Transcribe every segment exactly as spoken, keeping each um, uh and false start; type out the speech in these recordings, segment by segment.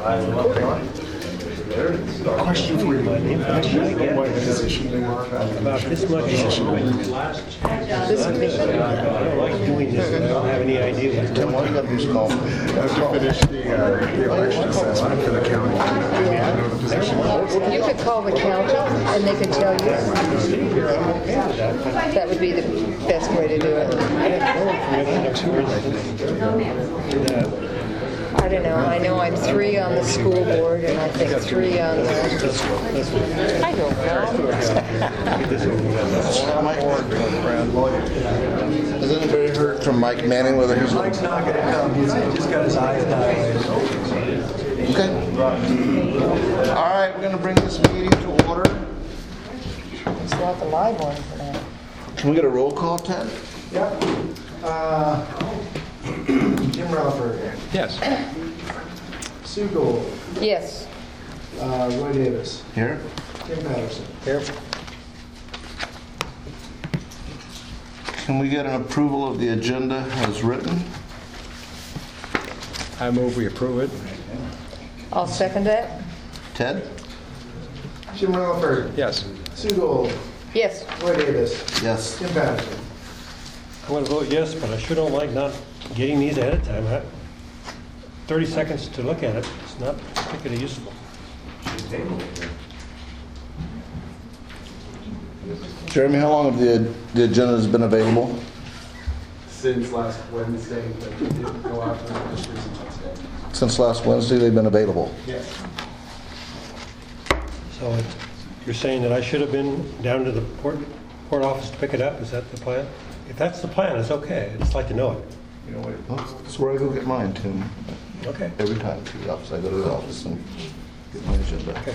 Question for you, my name. I get What position they are. about this much. This would be I don't like doing this, and I don't have any idea what's Tim, going all you on. gotta do is call me. I have to finish the, uh, the election assessment for the county. I know the position. You could call the county and they could tell you. That would be the best way to do it. I don't know. I know I'm three on the school board and I think three on the... I don't know. Has anybody heard from Mike Manning whether he's... Mike's not going to come. He's just got his eyes dilated. Okay. All right, we're gonna bring this meeting to order. It's not the live one for now. Can we get a roll call, Ted? Yep. Uh, Jim Rutherford. Yes. Sue Gold. Yes. Uh, Roy Davis. Here. Tim Patterson. Here. Can we get an approval of the agenda as written? I move we approve it. I'll second that. Ted? Jim Rutherford. Yes. Sue Gold. Yes. Roy Davis. Yes. Tim Patterson. I'm going to vote yes, but I sure don't like not getting these ahead of time. I- thirty seconds to look at it. It's not particularly useful. Jeremy, how long have the, the agenda has been available? Since last Wednesday, but it didn't go out for registers on Wednesday. Since last Wednesday, they've been available. Yes. So it's- you're saying that I should have been down to the port, port office to pick it up? Is that the plan? If that's the plan, it's okay. I'd just like to know it. You know what? That's where I go get mine, Tim. Okay. Every time to the office, I go to the office and get my agenda. Okay.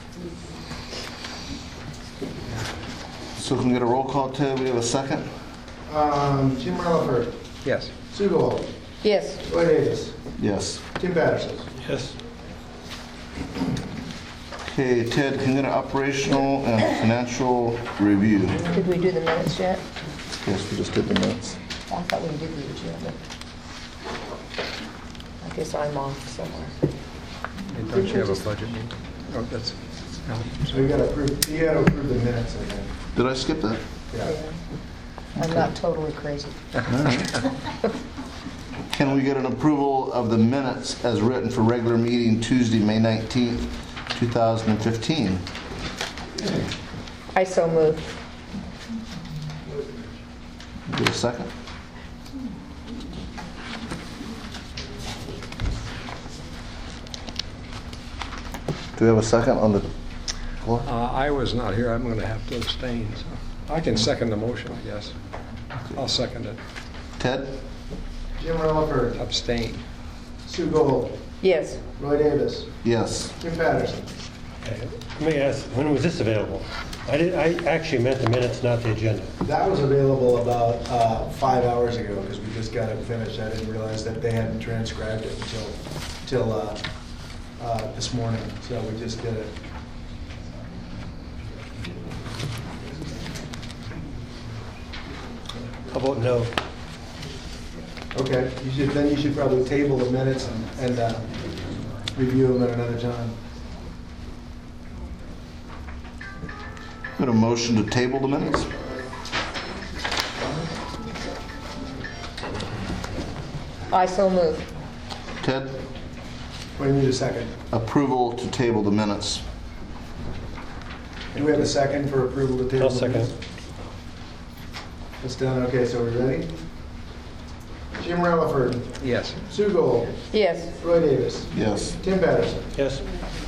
So can we get a roll call, Ted? We have a second? Um, Jim Rutherford. Yes. Sue Gold. Yes. Roy Davis. Yes. Tim Patterson. Yes. Okay, Ted, can we get an operational and financial review? Did we do the minutes yet? Yes, we just did the minutes. I thought we did the agenda. I guess I'm off somewhere. Don't you have a budget meeting? Oh, that's, So you got to approve, you got to approve the minutes, I think. Did I skip that? Yeah. Yeah. I'm not totally crazy. Can we get an approval of the minutes as written for regular meeting Tuesday, May nineteenth, two thousand fifteen? I so moved. Give a second. Do we have a second on the floor? uh, I was not here, I'm going to have to abstain, so I can second the motion, I guess. I'll second it. Ted? Jim Rutherford. Abstain. Sue Gold. Yes. Roy Davis. Yes. Tim Patterson. Okay. Let me ask, when was this available? I did, I actually meant the minutes, not the agenda. That was available about uh, five hours ago because we just got it finished. I didn't realize that they hadn't transcribed it until, till uh, uh, this morning, so we just did it. How about no? Okay, you should, then you should probably table the minutes and, and uh, review them at another time. Got a motion to table the minutes? I so moved. Ted? We need a second. Approval to table the minutes. Do we have a second for approval to table? I'll the second minutes? it. It's done. Okay, so we're ready? Jim Rutherford. Yes. Sue Gold. Yes. Roy Davis. Yes. Tim Patterson. Yes.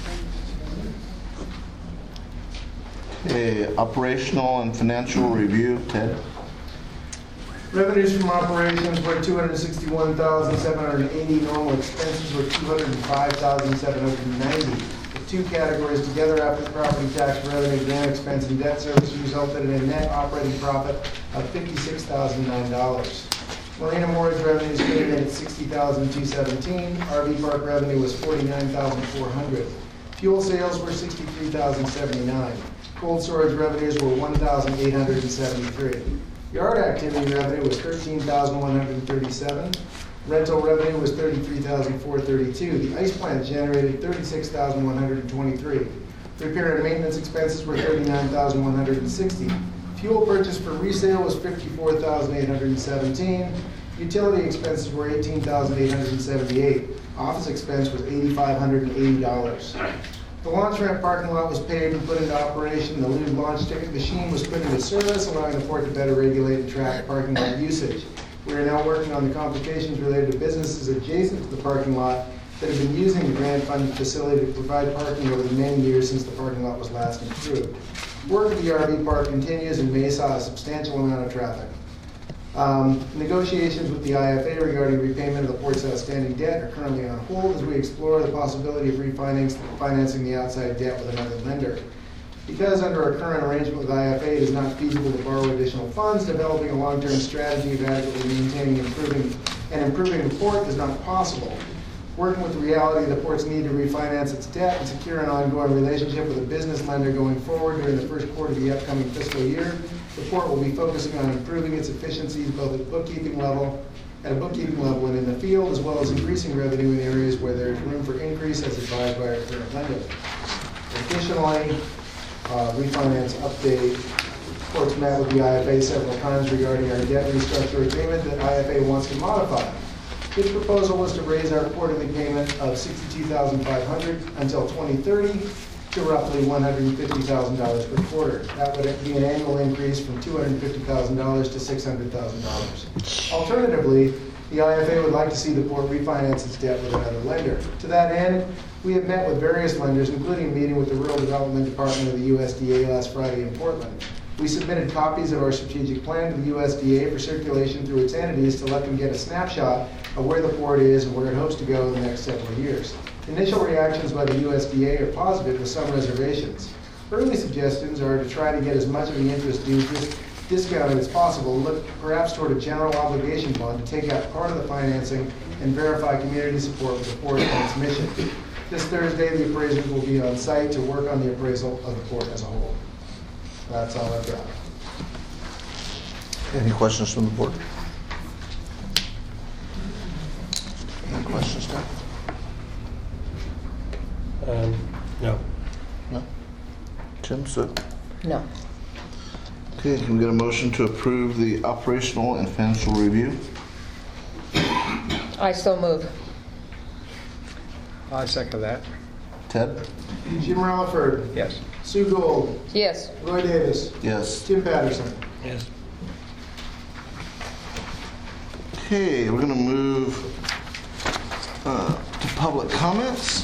Okay, operational and financial review, Ted? Revenues from operations were two hundred sixty-one thousand seven hundred eighty. Normal expenses were two hundred five thousand seven hundred ninety. The two categories together after property tax revenue, grant expense, and debt service resulted in a net operating profit of fifty-six thousand nine dollars. Marina mortgage revenues came in at sixty thousand two hundred seventeen. R V park revenue was forty-nine thousand four hundred. Fuel sales were sixty-three thousand seventy-nine. Cold storage revenues were one thousand eight hundred seventy-three. Yard activity revenue was thirteen thousand one hundred thirty-seven. Rental revenue was thirty-three thousand four hundred thirty-two. The ice plant generated thirty-six thousand one hundred twenty-three. Repair and maintenance expenses were thirty-nine thousand one hundred sixty. Fuel purchase for resale was fifty-four thousand eight hundred seventeen. Utility expenses were eighteen thousand eight hundred seventy-eight. Office expense was eight thousand five hundred eighty dollars. The launch ramp parking lot was paved and put into operation. The new launch ticket machine was put into service, allowing the port to better regulate and track parking lot usage. We are now working on the complications related to businesses adjacent to the parking lot that have been using the grant funded facility to provide parking over the many years since the parking lot was last improved. Work at the R V park continues and may saw a substantial amount of traffic. Um, negotiations with the I F A regarding repayment of the port's outstanding debt are currently on hold as we explore the possibility of refinancing financing the outside debt with another lender. Because under our current arrangement with I F A, it is not feasible to borrow additional funds, developing a long-term strategy of adequately maintaining improving, and improving the port is not possible. Working with the reality of the port's need to refinance its debt and secure an ongoing relationship with a business lender going forward during the first quarter of the upcoming fiscal year, the port will be focusing on improving its efficiencies both at bookkeeping level, at a bookkeeping level and in the field, as well as increasing revenue in areas where there is room for increase as advised by our current lender. Additionally, uh, refinance update. Port's met with the I F A several times regarding our debt restructure agreement that I F A wants to modify. Its proposal was to raise our quarterly payment of sixty-two thousand five hundred dollars until twenty thirty to roughly one hundred fifty thousand dollars per quarter. That would be an annual increase from two hundred fifty thousand dollars to six hundred thousand dollars. Alternatively, the I F A would like to see the port refinance its debt with another lender. To that end, we have met with various lenders, including a meeting with the Rural Development Department of the U S D A last Friday in Portland. We submitted copies of our strategic plan to the U S D A for circulation through its entities to let them get a snapshot of where the port is and where it hopes to go in the next several years. Initial reactions by the U S D A are positive with some reservations. Early suggestions are to try to get as much of the interest due dis discounted as possible, look perhaps toward a general obligation bond to take out part of the financing and verify community support with the port and its mission. This Thursday, the appraisers will be on site to work on the appraisal of the port as a whole. That's all I've got. Any questions from the board? Any questions, Tom? Um, no. No? Tim, so? No. Okay, can we get a motion to approve the operational and financial review? I so move. I second that. Ted? Jim Rutherford, Yes. Sue Gold, Yes. Roy Davis, Yes. Tim Patterson. Yes. Okay, we're gonna move uh, to public comments.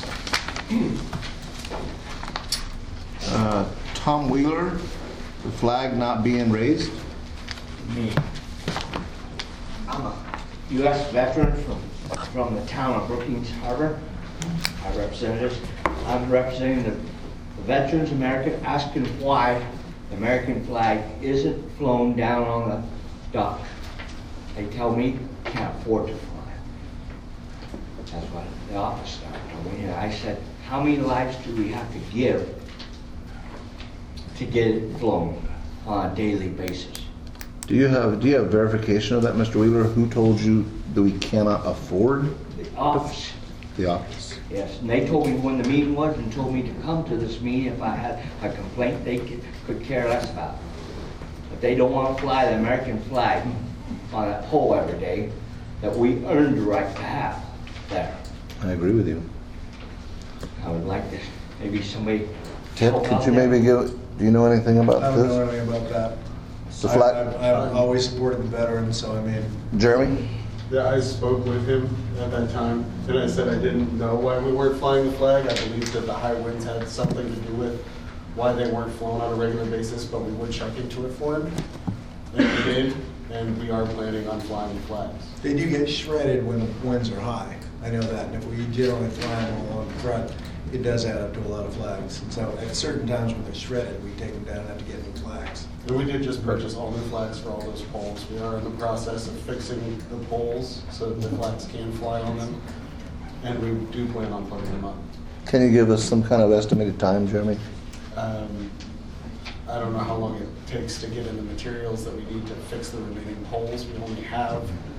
Uh, Tom Wheeler, the flag not being raised. Me. I'm a U S veteran from, from the town of Brookings Harbor. I represent this. I'm representing the Veterans American, asking why the American flag isn't flown down on the dock. They tell me can't afford to fly. That's what the office staff told me. And I said, how many lives do we have to give to get it flown on a daily basis? Do you have do you have verification of that, Mister Wheeler? Who told you that we cannot afford The office. the office? Yes, and they told me when the meeting was and told me to come to this meeting if I had a complaint they could, could care less about. But they don't want to fly the American flag on that pole every day that we earned the right to have there. I agree with you. I would like to, maybe somebody. Ted, help could out you there. maybe give, do you know anything about I don't know this? anything about that. The I- flag- I've, I've always supported the veterans, so I mean, Jeremy? Yeah, I spoke with him at that time, and I said I didn't know why we weren't flying the flag. I believed that the high winds had something to do with why they weren't flown on a regular basis, but we would check into it for him. And we did, and we are planning on flying the flags. they do get shredded when the winds are high. I know that, and if we generally fly them along the front, it does add up to a lot of flags. And so at certain times when they're shredded, we take them down and have to get new flags. And we did just purchase all new flags for all those poles. We are in the process of fixing the poles so that the flags can fly on them, and we do plan on putting them up. Can you give us some kind of estimated time, Jeremy? Um, I don't know how long it takes to get in the materials that we need to fix the remaining poles. We only have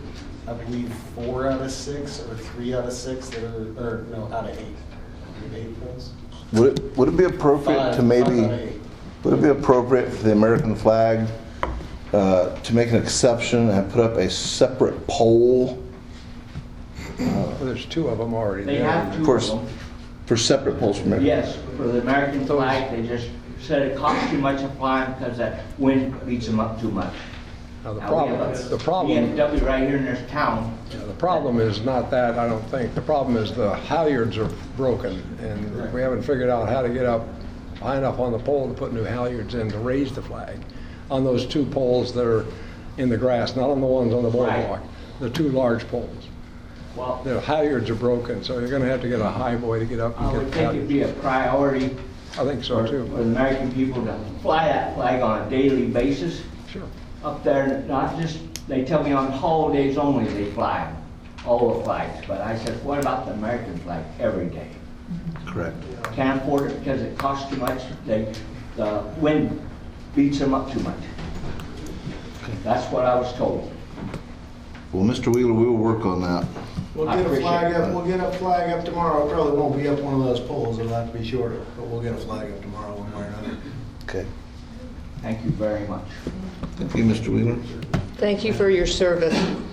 I believe, four out of six or three out of six that are, or no, out of eight. I believe eight poles. Would it, would it be appropriate Five, to maybe, five out of eight. would it be appropriate for the American flag uh, to make an exception and put up a separate pole Well, there's two of them already They there. have two For of s- them. for separate poles from American? Yes, for the American flag, they just said it costs too much to fly them because that wind beats them up too much. Now, the Now, we have problem, a the problem, B M W right here in this town. yeah, the problem is not that, I don't think. The problem is the halyards are broken, and we haven't figured out how to get up high enough on the pole to put new halyards in to raise the flag on those two poles that are in the grass, not on the ones on the boardwalk, the two large poles. Well, The halyards are broken, so you're gonna have to get a high boy to get up I and would get think it'd the be a priority I think so for, for too. the American people to fly that flag on a daily basis Sure. up there, not just, they tell me on holidays only they fly them, all the flags. But I said, what about the American flag every day? Correct. Can't afford it because it costs too much. They, the wind beats them up too much. That's what I was told. Well, Mister Wheeler, we will work on that. We'll I get a appreciate flag it. up, we'll get a flag up tomorrow. It probably won't be up one of those poles, it'll have to be shorter, but we'll get a flag up tomorrow one way or another. Okay. Thank you very much. Thank you, Mister Wheeler. Thank you for your service.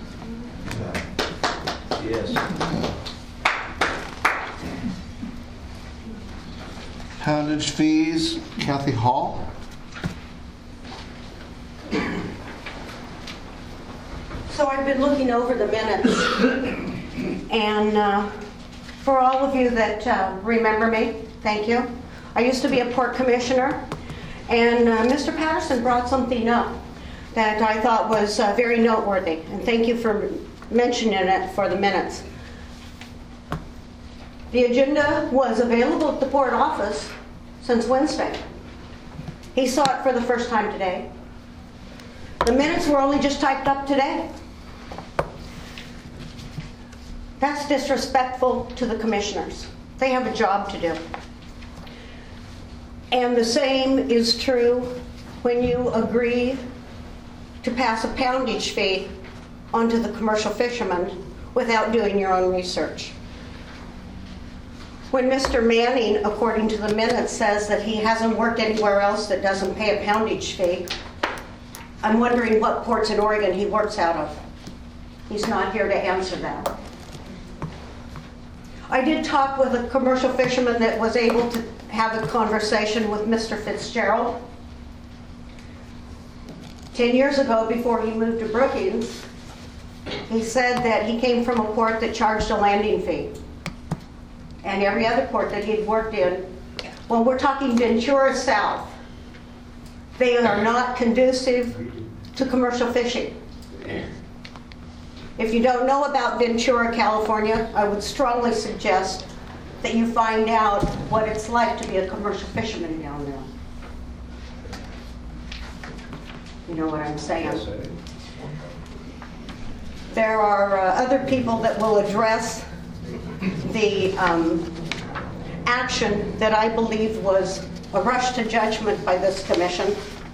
Yes. Poundage fees, Kathy Hall. So I've been looking over the minutes, and uh, for all of you that uh, remember me, thank you. I used to be a port commissioner, and uh, Mister Patterson brought something up that I thought was uh, very noteworthy, and thank you for mentioning it for the minutes. The agenda was available at the port office since Wednesday. He saw it for the first time today. The minutes were only just typed up today. That's disrespectful to the commissioners. They have a job to do. And the same is true when you agree to pass a poundage fee onto the commercial fishermen without doing your own research. When Mister Manning, according to the minutes, says that he hasn't worked anywhere else that doesn't pay a poundage fee, I'm wondering what ports in Oregon he works out of. He's not here to answer that. I did talk with a commercial fisherman that was able to have a conversation with Mister Fitzgerald. Ten years ago, before he moved to Brookings, he said that he came from a port that charged a landing fee. And every other port that he'd worked in, well, we're talking Ventura South. They are not conducive to commercial fishing. If you don't know about Ventura, California, I would strongly suggest that you find out what it's like to be a commercial fisherman down there. You know what I'm saying? There are uh, other people that will address the um, action that I believe was a rush to judgment by this commission.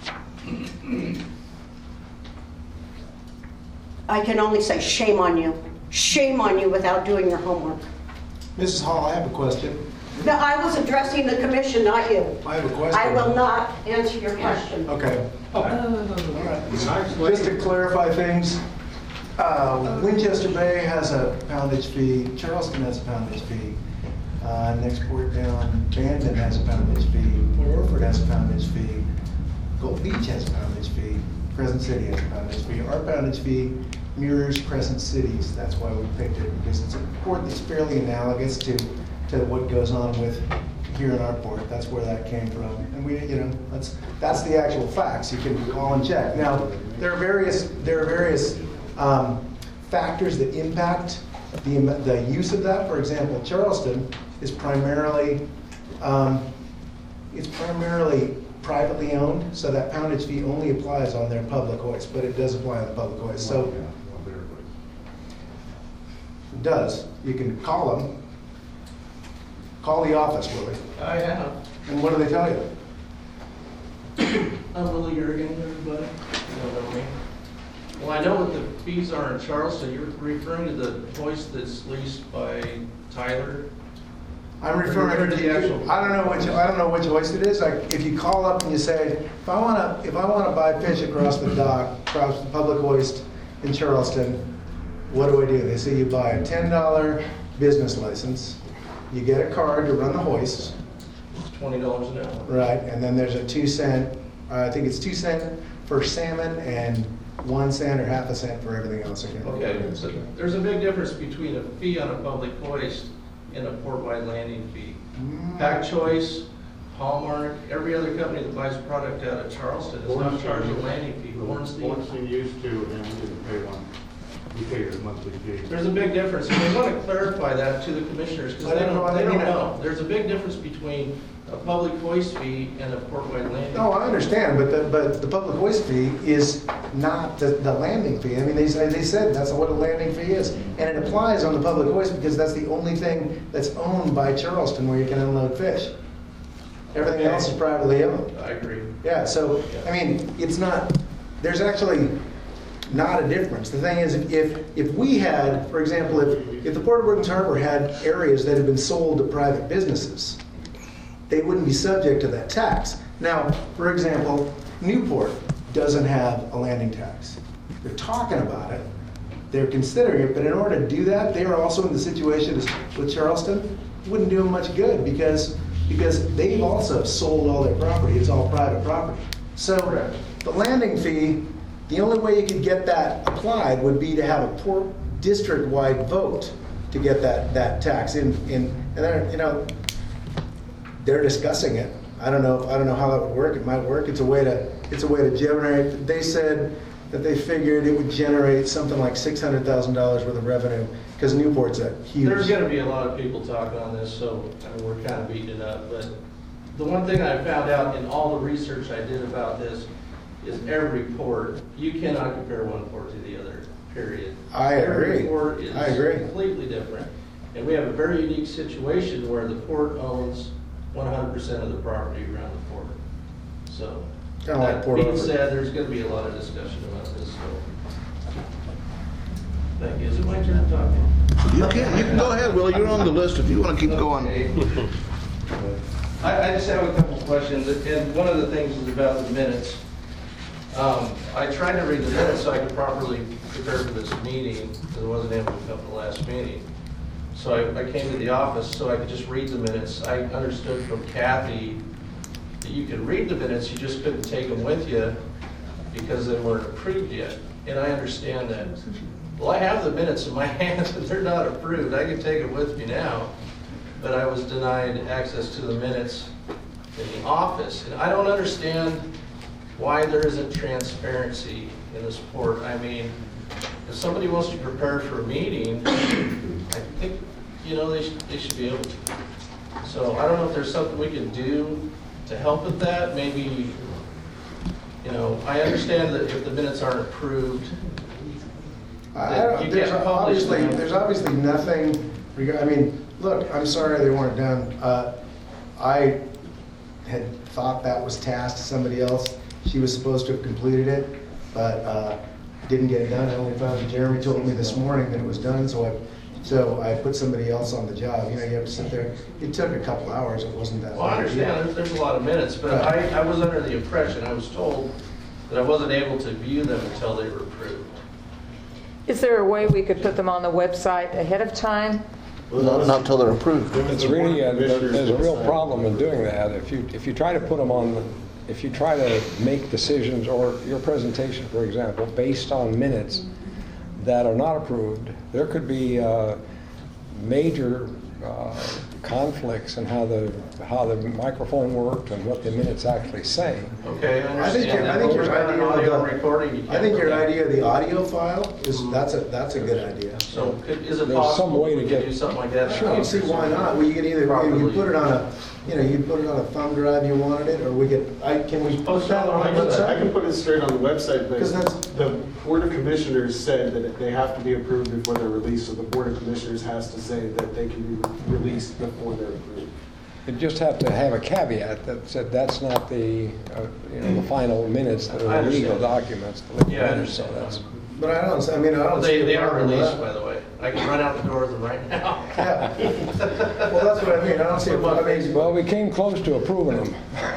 I can only say shame on you. Shame on you without doing your homework. Missus Hall, I have a question. No, I was addressing the commission, not you. I have a question. I will not answer your question. Okay. All right. Just to clarify things, uh, Winchester Bay has a poundage fee, Charleston has a poundage fee, uh, next port down, Bandon has a poundage fee, Port Orford has a poundage fee, Gold Beach has a poundage fee, Crescent City has a poundage fee. Our poundage fee mirrors Crescent City's. That's why we picked it, because it's a port that's fairly analogous to, to what goes on with here in our port. That's where that came from. And we, you know, that's that's the actual facts. You can call and check. Now, there are various there are various um, factors that impact the the use of that. For example, Charleston is primarily um, it's primarily privately owned, so that poundage fee only applies on their public hoist, but it does apply on the public hoist. So it does. You can call them. Call the office, Willie. I have. And what do they tell you? I'm Willie Yergin, everybody. You don't know me. Well, I know what the fees are in Charleston. You're referring to the hoist that's leased by Tyler? I'm referring to the actual, I don't know which, I don't know which hoist it is. Like, if you call up and you say, if I wanna, if I wanna buy fish across the dock, across the public hoist in Charleston, what do I do? They say you buy a ten dollar business license, you get a card to run the hoist, It's twenty dollars an hour. right, and then there's a two cent, uh, I think it's two cent for salmon and one cent or half a cent for everything else. I can't remember. Okay, so there's a big difference between a fee on a public hoist and a port-wide landing fee. Pack Choice, Hallmark, every other company that buys product out of Charleston is not charged a landing fee. Bornstein. Bornstein used to, and we didn't pay one. We paid a monthly fee. There's a big difference, and we want to clarify that to the commissioners, because I they don't know, don't, I they don't mean, I- know. There's a big difference between a public hoist fee and a port-wide landing. No, I understand, but the, but the public hoist fee is not the, the landing fee. I mean, they, say- they said that's what a landing fee is. And it applies on the public hoist because that's the only thing that's owned by Charleston where you can unload fish. Everything else is privately owned. I agree. Yeah, so, I mean, it's not, there's actually not a difference. The thing is, if, if we had, for example, if, if the Port of Brookings Harbor had areas that had been sold to private businesses, they wouldn't be subject to that tax. Now, for example, Newport doesn't have a landing tax. They're talking about it, they're considering it, but in order to do that, they are also in the situation as with Charleston. It wouldn't do them much good because, because they've also sold all their property. It's all private property. So the landing fee, the only way you could get that applied would be to have a port district-wide vote to get that, that tax in, in, and then, you know, they're discussing it. I don't know, I don't know how that would work. It might work. It's a way to, it's a way to generate, they said that they figured it would generate something like six hundred thousand dollars worth of revenue, because Newport's a huge. There's going to be a lot of people talking on this, so I mean, we're kind of beating it up. But the one thing I found out in all the research I did about this is every port, you cannot compare one port to the other, period. I agree. Every port is I agree. completely different. And we have a very unique situation where the port owns one hundred percent of the property around the port. So, Kinda like that Port being Orford. said, there's going to be a lot of discussion about this, so. Thank you. Is it my turn to talk? You can, you can go ahead, Willie, you're on the list if you want to keep going. Okay. I, I just have a couple of questions, and one of the things is about the minutes. Um, I tried to read the minutes so I could properly prepare for this meeting, because I wasn't able to come to the last meeting. So I, I came to the office so I could just read the minutes. I understood from Kathy that you could read the minutes, you just couldn't take them with you because they weren't approved yet. And I understand that. Well, I have the minutes in my hands and they're not approved. I can take them with me now, but I was denied access to the minutes in the office. And I don't understand why there isn't transparency in this port. I mean, if somebody wants to prepare for a meeting, I think, you know, they should, they should be able to. So I don't know if there's something we can do to help with that. Maybe, you know, I understand that if the minutes aren't approved, I that don't, you there's can't publish obviously, them. there's obviously nothing, reg- I mean, look, I'm sorry they weren't done. Uh, I had thought that was tasked to somebody else. She was supposed to have completed it, but uh, didn't get it done. I only found, Jeremy told me this morning that it was done, so I, so I put somebody else on the job. You know, you have to sit there. It took a couple hours. It wasn't that. Well, I big a deal. understand, there's, there's a lot of minutes, but I, I was under the impression, I was told that I wasn't able to view them until they were approved. Is there a way we could put them on the website ahead of time? Not not till they're approved. It's really, a- there's a real problem in doing that. If you, if you try to put them on, the- if you try to make decisions, or your presentation, for example, based on minutes that are not approved, there could be uh, major uh, conflicts in how the, how the microphone worked and what the minutes actually say. Okay, I I think your, understand I that, think but your we're idea on audio of the, recording, you I can't think your put that. idea of the audio file is, that's a, that's a good idea. So could- is it There's some possible way we to could get- do something like that? I don't see why not. We could either, you put it on a, you know, you put it on a thumb drive you wanted it, or we could, I, can we post that on the I website? can put it straight on the website, but 'Cause that's- the Board of Commissioners said that they have to be approved before they're released, so the Board of Commissioners has to say that they can be released before they're approved. You just have to have a caveat that said that's not the, uh, you know, the final minutes that I are legal understand. documents. the legal Yeah, I minutes, so understand. that's- But I don't, I mean, I don't. They, see a they are problem with released, that. by the way. I can run out the door with them right now. Yeah. Well, that's what I mean, I don't see a problem. I mean, Well, we came close to approving them.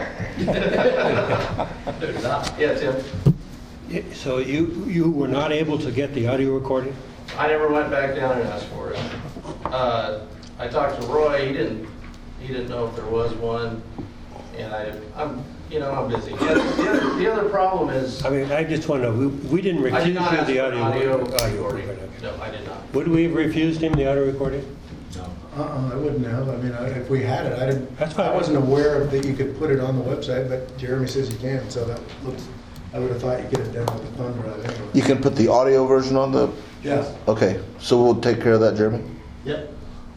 They're not. Yeah, Tim? Yeah, So you, you were not able to get the audio recording? I never went back down and asked for it. Uh, I talked to Roy, he didn't, he didn't know if there was one, and I, I'm, you know, I'm busy. The other, the other, the other problem is, I mean, I just want to know, we, we didn't I refuse did you not ask the for an audio. audio audio recording. recording, okay. No, I did not. Would we have refused him the audio recording? uh-uh, I wouldn't have, I mean, I- if we had it, I didn't, That's fine. I wasn't aware of that you could put it on the website, but Jeremy says you can, so that looks, I would have thought you could have done with the thumb drive anyway. You can put the audio version on the, Yes. okay, so we'll take care of that, Jeremy? Yep.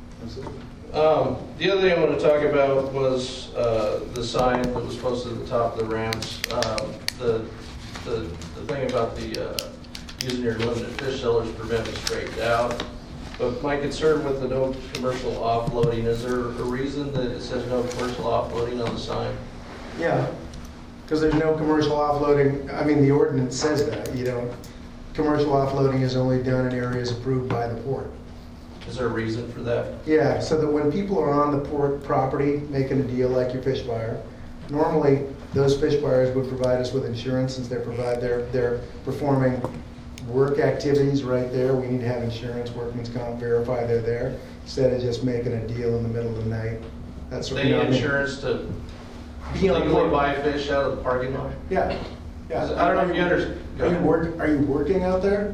Um, the other thing I want to talk about was, uh, the sign that was posted at the top of the ramps. Um, the, the, the thing about the, uh, using your limited fish sellers permit was straightened out. But my concern with the no commercial offloading, is there a reason that it says no commercial offloading on the sign? Yeah, because there's no commercial offloading, I mean, the ordinance says that, you know, commercial offloading is only done in areas approved by the port. Is there a reason for that? Yeah, so that when people are on the port property making a deal like your fish buyer, normally those fish buyers would provide us with insurance since they provide, they're, they're performing work activities right there. We need to have insurance, workman's comp, verify they're there, instead of just making a deal in the middle of the night. That's what They need insurance to Be on legally port. buy fish out of the parking lot? Yeah, yeah. I don't know if you understand. Are you work, are you working out there?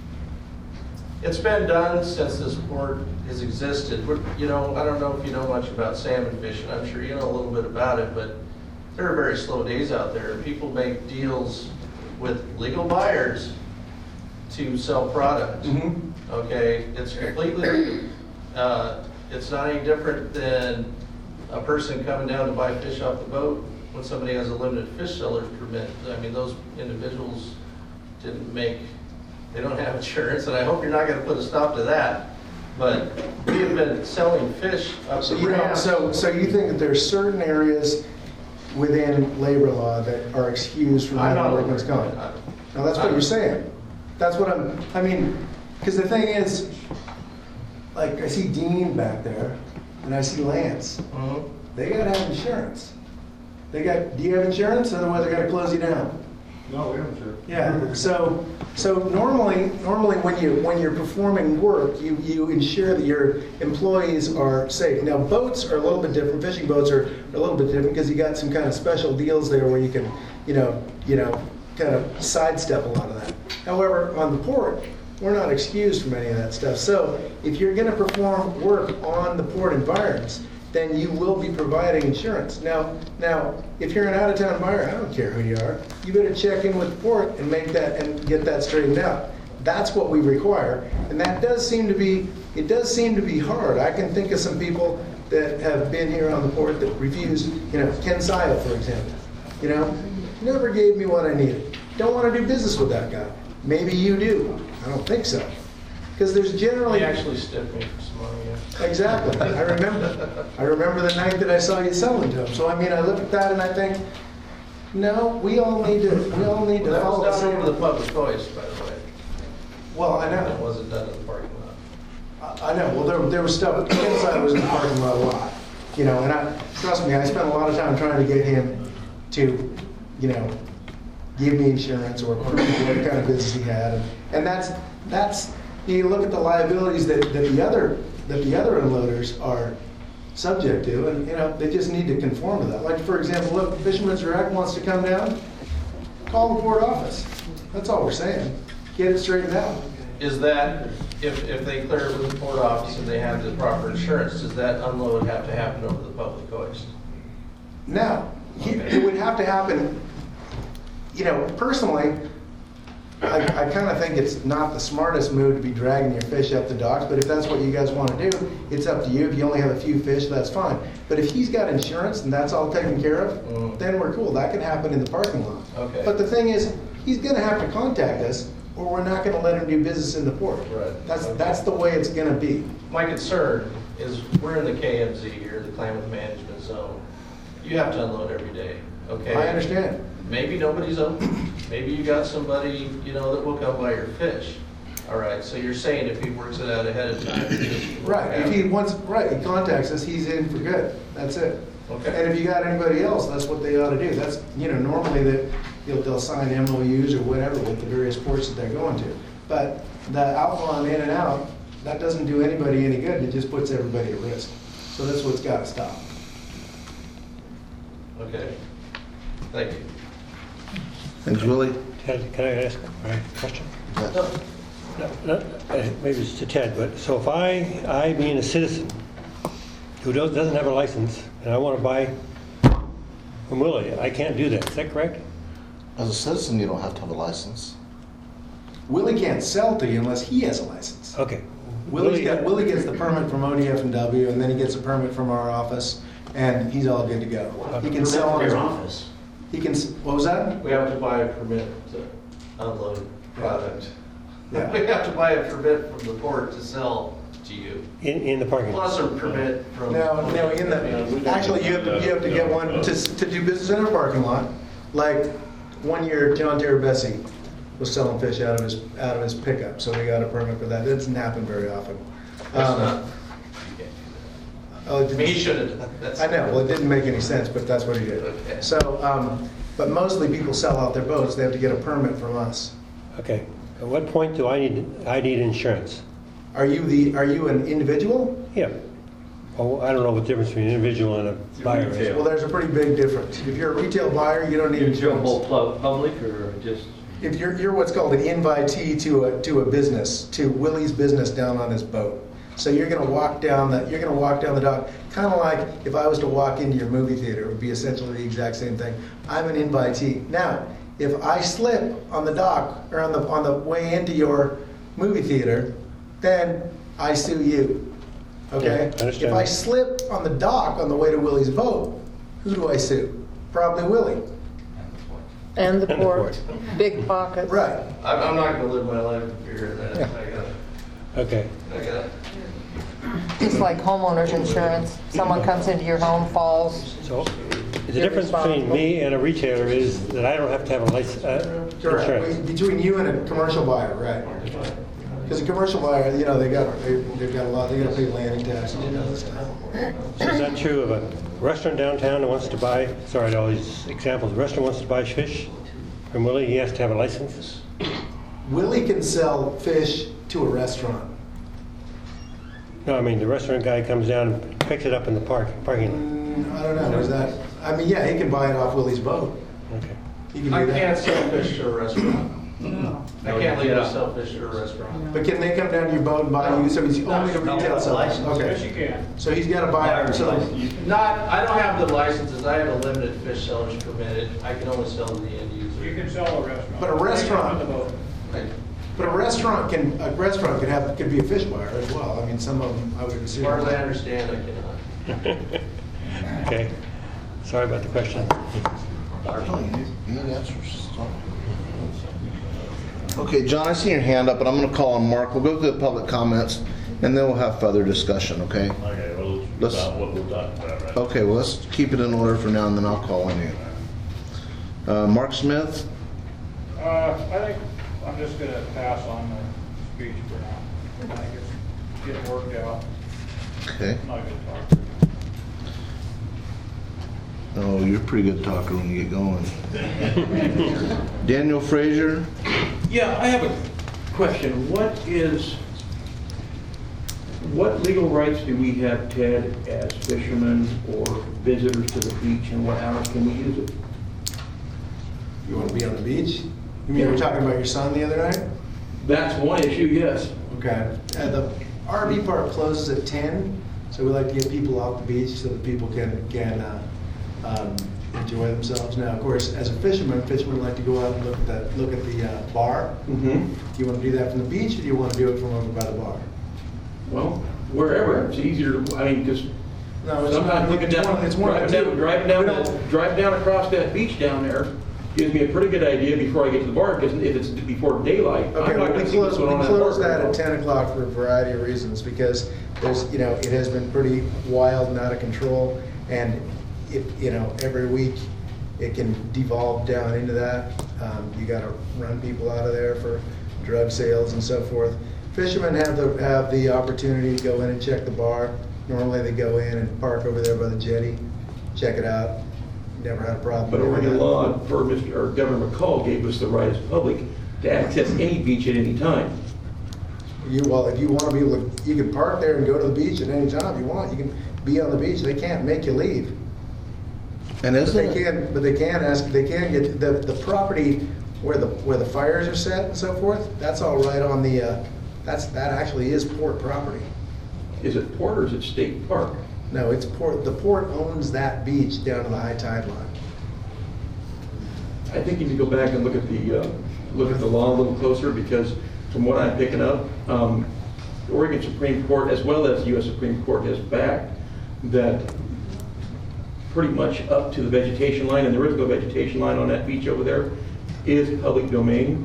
It's been done since this port has existed. We're- You know, I don't know if you know much about salmon fishing. I'm sure you know a little bit about it, but there are very slow days out there. People make deals with legal buyers to sell product. Mm-hmm. Okay, it's completely, uh, it's not any different than a person coming down to buy fish off the boat when somebody has a limited fish seller's permit. I mean, those individuals didn't make, they don't have insurance, and I hope you're not gonna put a stop to that. But we have been selling fish up So the you don't, ramp. so, so you think that there's certain areas within labor law that are excused from I'm having not workman's aware of comp? it. Now, that's what you're saying. That's what I'm, I mean, because the thing is, like, I see Dean back there, and I see Lance. Mhm. They gotta have insurance. They got, do you have insurance? Otherwise, they're gonna close you down. No, we haven't, sure. Yeah, so, so normally, normally when you, when you're performing work, you, you ensure that your employees are safe. Now, boats are a little bit different, fishing boats are a little bit different because you got some kind of special deals there where you can, you know, you know, kind of sidestep a lot of that. However, on the port, we're not excused from any of that stuff. So if you're gonna perform work on the port environs, then you will be providing insurance. Now, now, if you're an out-of-town buyer, I don't care who you are, you better check in with the port and make that, and get that straightened out. That's what we require, and that does seem to be, it does seem to be hard. I can think of some people that have been here on the port that refuse, you know, Ken Sile, for example. You know, never gave me what I needed. Don't want to do business with that guy. Maybe you do. I don't think so. Because there's generally... They actually stiffed me for some money, yeah. Exactly. I remember. I remember the night that I saw you selling to him. So I mean, I look at that and I think, no, we all need to. We all need to That follow was the done over the same. public voice, by the way. Well, I It know. wasn't done in the parking lot. I I know. Well, there, there was stuff. Inside was in the parking lot a lot. You know, and I trust me, I spent a lot of time trying to get him to, you know, give me insurance or prove what kind of business he had, and, and that's that's. You look at the liabilities that, that the other that the other unloaders are subject to, and you know they just need to conform to that. Like for example, look, Fisherman's Direct wants to come down, call the port office. That's all we're saying. Get it straightened out. Is that, if, if they clear it with the port office and they have the proper insurance, does that unload have to happen over the public hoist? Now, he- it would have to happen. You know, personally, I, I kind of think it's not the smartest move to be dragging your fish up the docks, but if that's what you guys want to do, it's up to you. If you only have a few fish, that's fine. But if he's got insurance and that's all taken care of, Mm. then we're cool. That can happen in the parking lot. Okay. But the thing is, he's going to have to contact us, or we're not going to let him do business in the port. Right. That's, Okay. that's the way it's going to be. My concern is we're in the K M Z here, the Klamath Management Zone. You have to unload every day, okay? I understand. maybe nobody's open. Maybe you got somebody, you know, that will come buy your fish. All right, so you're saying if he works it out ahead of time. just- Right, if he wants, right, he contacts us, he's in for good, that's it. Okay. And if you got anybody else, that's what they ought to do. That's, you know, normally that, they'll, they'll sign M O Us or whatever with the various ports that they're going to. But the outfall in and out, that doesn't do anybody any good, it just puts everybody at risk. So that's what's gotta stop. Okay, thank you. Thanks, Willie. Ted, can I ask a question? Yes. No, no, uh, Maybe it's to Ted, but so if I, I being a citizen who don't- doesn't have a license, and I want to buy from Willie, I can't do that, is that correct? As a citizen, you don't have to have a license. Willie can't sell to you unless he has a license. Okay. Willie's got, Willie gets the permit from O D F and W, and then he gets a permit from our office, and he's all good to go. He can sell on his office. He can, s- what was that? We have to buy a permit to unload product. Yeah. We have to buy a permit from the port to sell to you. In, in the parking lot? Plus a permit from. No, no, in the, actually, you have to, you have to get one to, s- to do business in our parking lot. Like, one year, John Terry Bessie was selling fish out of his, out of his pickup, so we got a permit for that. It doesn't happen very often. It's Um, not. Oh, it I mean, he didn't- should have, that's. I know, well, it didn't make any sense, but that's what he did. Okay. So, um, but mostly people sell out their boats, they have to get a permit from us. Okay. At what point do I need, I need insurance? Are you the, are you an individual? Yeah. Oh, I don't know what the difference between an individual and a buyer is. Well, there's a pretty big difference. If you're a retail buyer, you don't need insurance. public or just? If you're, you're what's called an invitee to a, to a business, to Willie's business down on his boat. So you're gonna walk down the, you're gonna walk down the dock, kind of like if I was to walk into your movie theater, it would be essentially the exact same thing. I'm an invitee. Now, if I slip on the dock or on the, on the way into your movie theater, then I sue you, okay? Yeah, I understand. If I slip on the dock on the way to Willie's boat, who do I sue? Probably Willie. And the And the port, big pockets. Right. I'm, I'm not gonna live my life in fear of that. I got it. Okay. I got it. Just like homeowner's insurance, someone comes into your home, falls. So the You're difference between me and a retailer is that I don't have to have a license, uh, Correct. insurance. Between you and a commercial buyer, right. Because a commercial buyer, you know, they got, they- they've got a lot, they gotta pay landing taxes and all this stuff. So is that true of a restaurant downtown that wants to buy, sorry, all these examples, a restaurant wants to buy fish from Willie, he has to have a license? Willie can sell fish to a restaurant. No, I mean, the restaurant guy comes down and picks it up in the park, parking Mm, I don't know, is that, I mean, yeah, he can buy it off Willie's boat. lot. Okay. He can I do can't that. sell fish to a restaurant. I can't legally sell fish to a restaurant. But can they come down to your boat and buy you, so he's only a retail seller? Yes, you Okay. can. So he's got to buy it, so, Not, I don't have the licenses, I have a limited fish seller's permitted, I can only sell to the end user. You can sell a restaurant. But a restaurant- On the boat. Right. but a restaurant can, a restaurant could have, could be a fish buyer as well. I mean, some of them, I would As far as I consider. understand, I cannot. Okay. Sorry about the question. No, you need, you need answers. Okay, John, I see your hand up, and I'm gonna call on Mark. We'll go through the public comments, and then we'll have further discussion, okay? Okay, well, Let's- about what we're talking about, right? Okay, well, let's keep it in order for now, and then I'll call on you. Uh, Mark Smith? Uh, I think I'm just gonna pass on the speech for now. I think it's getting worked out. Okay. I'm not a good talker. Oh, you're a pretty good talker when you get going. Daniel Frazier? Yeah, I have a question. What is, what legal rights do we have, Ted, as fishermen or visitors to the beach, and what hours can we use it? You want to be on the beach? You mean, we were talking about your son the other night? That's one issue, yes. Okay. Uh, the R V park closes at ten, so we like to get people off the beach so that people can, can, uh, um, enjoy themselves. Now, of course, as a fisherman, fishermen like to go out and look at the, look at the, uh, bar. Mm-hmm. Do you want to do that from the beach, or do you want to do it from over by the bar? Well, wherever, it's easier, to- I mean, just No, it's sometimes not, looking it's down, one, it's one of driving the down, two. driving down, We that- don't- driving down across that beach down there gives me a pretty good idea before I get to the bar, because if it's before daylight, I'm Okay, not well, we gonna see what's close, we going on in the close park. that at ten o'clock for a variety of reasons, because there's, you know, it has been pretty wild and out of control, and it, you know, every week, it can devolve down into that. Um, You got to run people out of there for drug sales and so forth. Fishermen have the, have the opportunity to go in and check the bar. Normally, they go in and park over there by the jetty, check it out. Never had a problem. But doing Oregon that. law for Mister or Governor McCall gave us the right as public to access any beach at any time. You, well, if you want to be able to, you can park there and go to the beach at any time you want. You can be on the beach. They can't make you leave. And But isn't they it, can, but they can ask, they can get, the, the property where the, where the fires are set and so forth, that's all right on the, uh, that's, that actually is port property. Is it port or is it state park? No, it's port, the port owns that beach down to the high tide line. I think you need to go back and look at the, uh, look at the law a little closer, because from what I'm picking up, um, the Oregon Supreme Court, as well as the U S Supreme Court, has backed that pretty much up to the vegetation line, and there is no vegetation line on that beach over there, is public domain.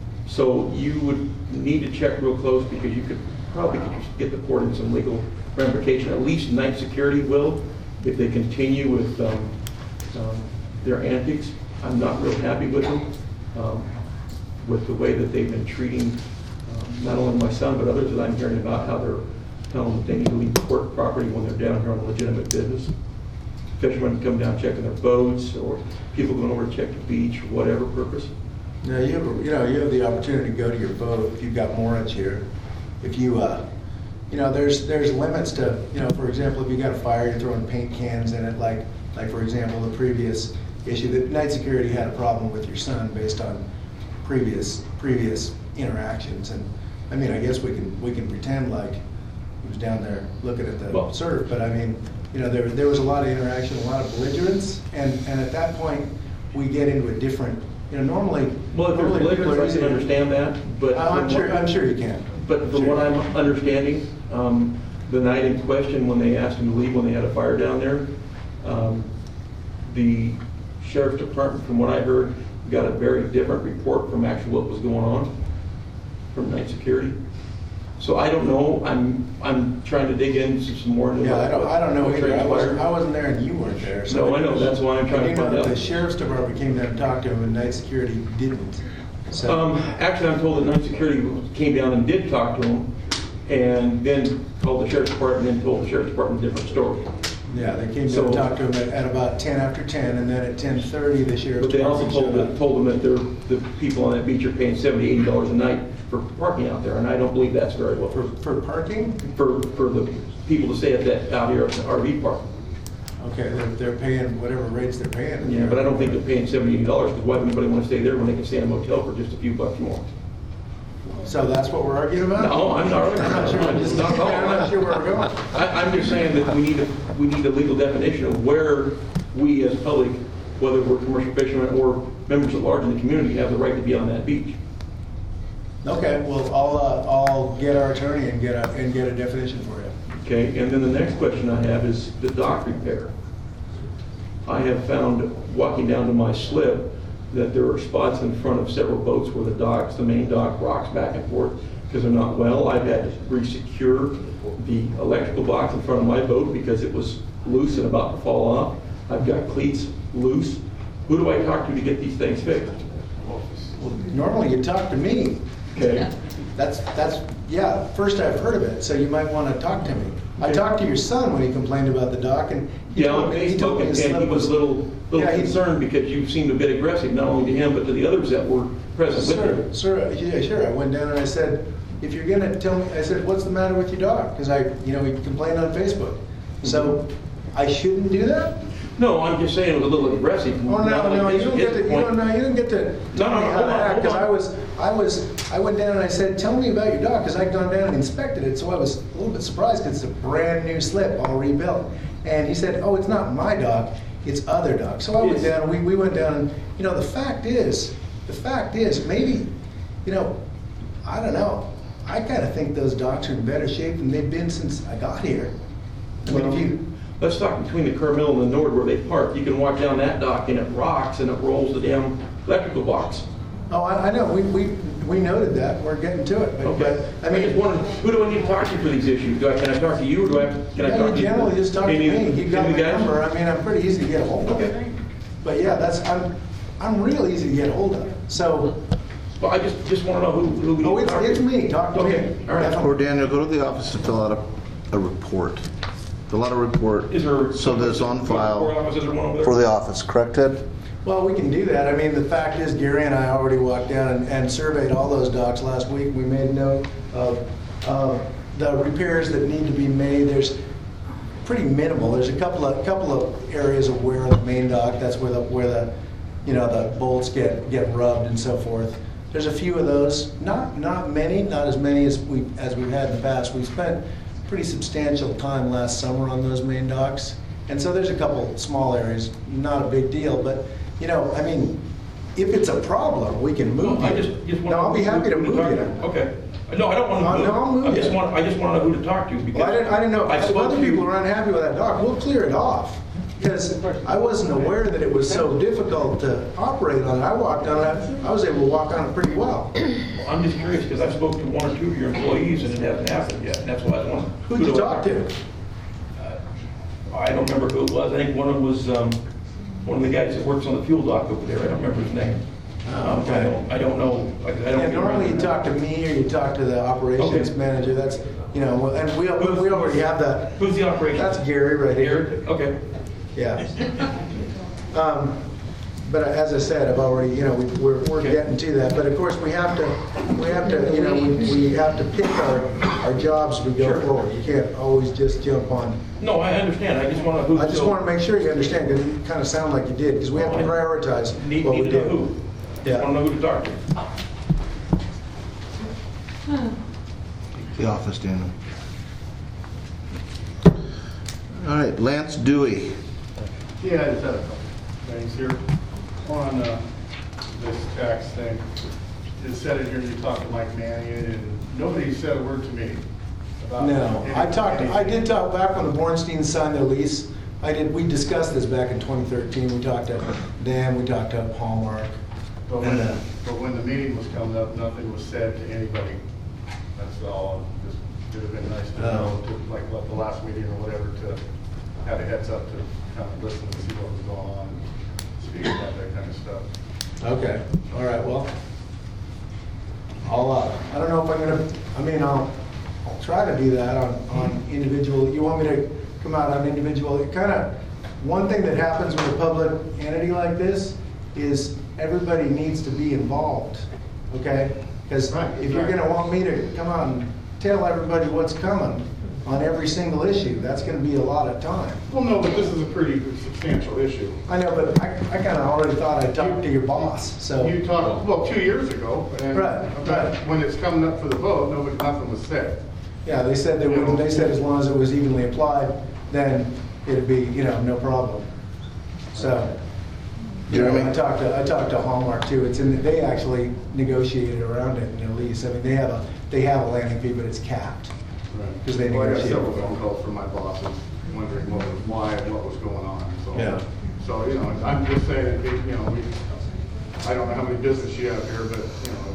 So you would need to check real close, because you could probably get- get the port in some legal ramification. At least night security will, if they continue with um, um, their antics. I'm not real happy with them, um, with the way that they've been treating um, not only my son, but others that I'm hearing about, how they're telling them that they need to leave port property when they're down here on legitimate business. Fishermen come down checking their boats, or people going over to check the beach for whatever purpose. Now, you have, you know, you have the opportunity to go to your boat if you've got moorage here. If you, uh, you know, there's, there's limits to, you know, for example, if you got a fire, you're throwing paint cans in it, like, like for example, the previous issue, that night security had a problem with your son based on previous, previous interactions. And, I mean, I guess we can, we can pretend like he was down there looking at the Well- surf, but I mean, you know, there, there was a lot of interaction, a lot of belligerence, and, and at that point, we get into a different, you know, normally. Well, if there's normally people are belligerence, I easy can to- understand that, but. I'm from sure, what- I'm sure you can. But from Sure. what I'm understanding, um, the night in question, when they asked him to leave, when they had a fire down there, um, the sheriff's department, from what I heard, got a very different report from actually what was going on from night security. So I don't know, I'm, I'm trying to dig into some more. into Yeah, I what- don't, I don't know what either. I wasn't, transpired. I wasn't there and you weren't there. so No, I know, that's why I'm trying to I do know find that out. the sheriff's department came down and talked to him and night security didn't. So, Um, actually, I'm told that night security came down and did talk to him, and then called the sheriff's department and told the sheriff's department a different story. yeah, they came down So- and talked to him at, at about ten after ten, and then at ten thirty, the sheriff's But they also department told, showed them- up. told them that they're, the people on that beach are paying seventy, eighty dollars a night for parking out there, and I don't believe that's very well. For, for parking? For, for the people to stay at that, out here at the R V park. Okay, they're, they're paying whatever rates they're paying. Yeah, but I don't think they're paying seventy, eighty dollars, because why would anybody want to stay there when they can stay in a motel for just a few bucks more? So that's what we're arguing about? No, I'm not arguing. I'm not sure, I'm just not calling. I'm not sure where we're going. I, I'm just saying that we need a, we need a legal definition of where we as public, whether we're commercial fishermen or members at large in the community, have the right to be on that beach. Okay, well, I'll, uh, I'll get our attorney and get a, and get a definition for you. Okay, and then the next question I have is the dock repair. I have found, walking down to my slip, that there are spots in front of several boats where the docks, the main dock rocks back and forth because they're not well. I've had to re-secure the electrical box in front of my boat because it was loose and about to fall off. I've got cleats loose. Who do I talk to to get these things fixed? Well, normally you talk to me. Okay. That's, that's, yeah, first I've heard of it, so you might want to talk to me. I Okay. talked to your son when he complained about the dock, and he Yeah, told on me, he told Facebook, me and his and slip he was a little, little Yeah, he- concerned because you seemed a bit aggressive, not only to him, but to the others that were present with Sir, him. sir, yeah, sure, I went down and I said, if you're gonna tell me, I said, what's the matter with your dog? Because I, you know, he complained on Facebook. So, I shouldn't do that? No, I'm just saying it was a little aggressive. Oh, no, Not like no, you this don't his get to, you point. don't, no, you don't get to No, tell no, me no, how hold to on, act, hold because on. I was, I was, I went down and I said, tell me about your dog, because I'd gone down and inspected it, so I was a little bit surprised, because it's a brand new slip, all rebuilt. And he said, oh, it's not my dog, it's other dogs. So I went Yes. down, and we, we went down, and, you know, the fact is, the fact is, maybe, you know, I don't know, I kind of think those docks are in better shape than they've been since I got here. I mean, if you, Let's talk between the Kerr Mill and the Nord where they park. You can walk down that dock and it rocks and it rolls the damn electrical box. oh, I, I know, we, we, we noted that, we're getting to it, but, Okay. but, I I just mean, wondered, who do I need to talk to for these issues? Do I, can I talk to you or do I, have- can I yeah, talk you to you? generally just talk to Can you- me, you got can my you guys? number, I mean, I'm pretty easy to get a hold of. Okay. But yeah, that's, I'm, I'm real easy to get hold of. So, Well, I just, just want to know who, who we oh, need it's, to talk it's to. me, talk to me. Okay, all right. Definitely. Or Daniel, go to the office to fill out a, a report. Fill out a report. Is there? So that it's on file Report office, is there one over there? for the office, correct, Ted? Well, we can do that. I mean, the fact is, Gary and I already walked down and, and surveyed all those docks last week. We made note of, of the repairs that need to be made. There's pretty minimal. There's a couple of, couple of areas of wear on the main dock. That's where the, where the, you know, the bolts get, get rubbed and so forth. There's a few of those. Not, not many, not as many as we, as we've had in the past. We spent pretty substantial time last summer on those main docks. And so there's a couple small areas, not a big deal, but you know, I mean, if it's a problem, we can move No, I you. just, just want. No, I'll be happy to who move talk you. to. Okay. No, I don't want to No, move. no, I'll move I just you. want, I just want to know who to talk to because. Well, I didn't, I didn't know, I if spoke other to- people are unhappy with that dock, we'll clear it off. Because I wasn't aware that it was so difficult to operate on it. I walked on it, I was able to walk on it pretty well. Well, I'm just curious because I've spoken to one or two of your employees and it hasn't happened yet. And that's why I was wondering. Who'd who you do I talk to? I don't remember who it was. I think one of them was, um, one of the guys that works on the fuel dock over there. I don't remember his name. Um, I don't, I don't know. I I don't. Yeah, normally you talk to me or you talk to the operations Okay. manager. That's, you know, and we, we already have that. Who's the operations? That's Gary right here. Okay. Yeah. Um, But as I said, I've already, you know, we- we're, we're getting to that. But of course, we have to, we have to, you know, we we have to pick our, our jobs as we go Sure. forward. You can't always just jump on. No, I understand. I just want to know who. I just want to make sure you understand, because you kind of sound like you did, because we have to prioritize Need, what need we to know do. who. Yeah. I want to know who to talk to. The office, Daniel. All right, Lance Dewey. Yeah, I just had a couple things here. On uh, this tax thing, it said in here you talked to Mike Mannion, and nobody said a word to me about. No, any- I talked, I anything. did talk back when the Bornstein signed their lease. I did, we discussed this back in twenty thirteen. We talked to Dan, we talked to Hallmark. But when, And, uh, but when the meeting was coming up, nothing was said to anybody. That's all. Just, it would have been nice to know, to, like, like the last meeting or whatever, to have a heads up to kind of listen and see what was going on, and speak about that kind of stuff. Okay, all right, well, I'll, uh, I don't know if I'm gonna, I mean, I'll, I'll try to do that on, on individual, you want me to come out on individual, it kind of, one thing that happens with a public entity like this is everybody needs to be involved, okay? Because if you're gonna want me to come out and tell everybody what's coming on every single issue, that's gonna be a lot of time. Well, no, but this is a pretty substantial issue. I know, but I, I kinda already thought I'd talk to your boss, so. You talked, well, two years ago, and Right, about when it's coming up for the vote, nobody, nothing was said. Yeah, they said they wouldn't, they said as long as it was evenly applied, then it'd be, you know, no problem. So, you know, I talked to, I talked to Hallmark too, it's in, they actually negotiated around it in their lease. I mean, they have a, they have a landing fee, but it's capped. Because they Well, I got negotiated. several phone calls from my bosses wondering what was, why and what was going on, so. Yeah. So, you know, I'm just saying, it- you know, we, I don't know how many business you have here, but, you know,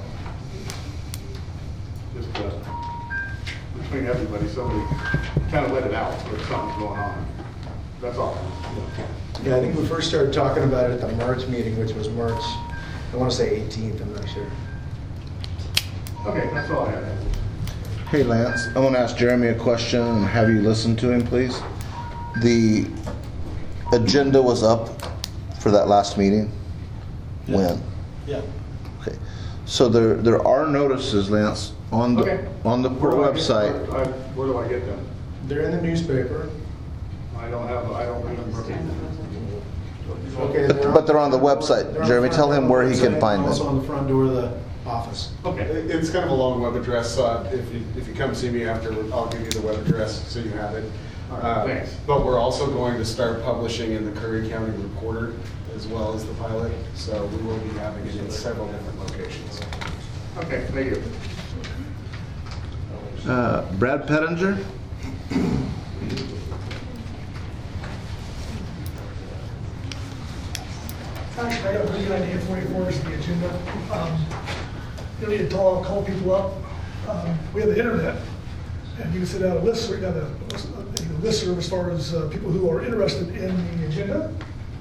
just, uh, between everybody, somebody kind of let it out if something's going on. That's all. Yeah, I think we first started talking about it at the March meeting, which was March, I want to say eighteenth, I'm not sure. Okay, that's all I have. Hey, Lance, I want to ask Jeremy a question and have you listen to him, please. The agenda was up for that last meeting? When? Yeah. Okay. So there, there are notices, Lance, on the, Okay. on the Where do I get- website. I- Where do I get them? They're in the newspaper. I don't have, I don't remember. Okay. But but they're on the website. They're on Jeremy, the tell front him door where he website can and find Also them. on the front door of the office. Okay. It- It's kind of a long web address, so if you, if you come see me after, I'll give you the web address so you have it. All right, Uh, thanks. But we're also going to start publishing in the Curry County Reporter as well as the pilot, so we will be having it in several different locations. Okay, thank you. Uh, Brad Pettinger? Actually, I got a pretty good idea for you for us, the agenda. Um, You'll need to call, call people up. Um, We have the internet, and you can send out a list, or you got a, a listserv as far as uh, people who are interested in the agenda.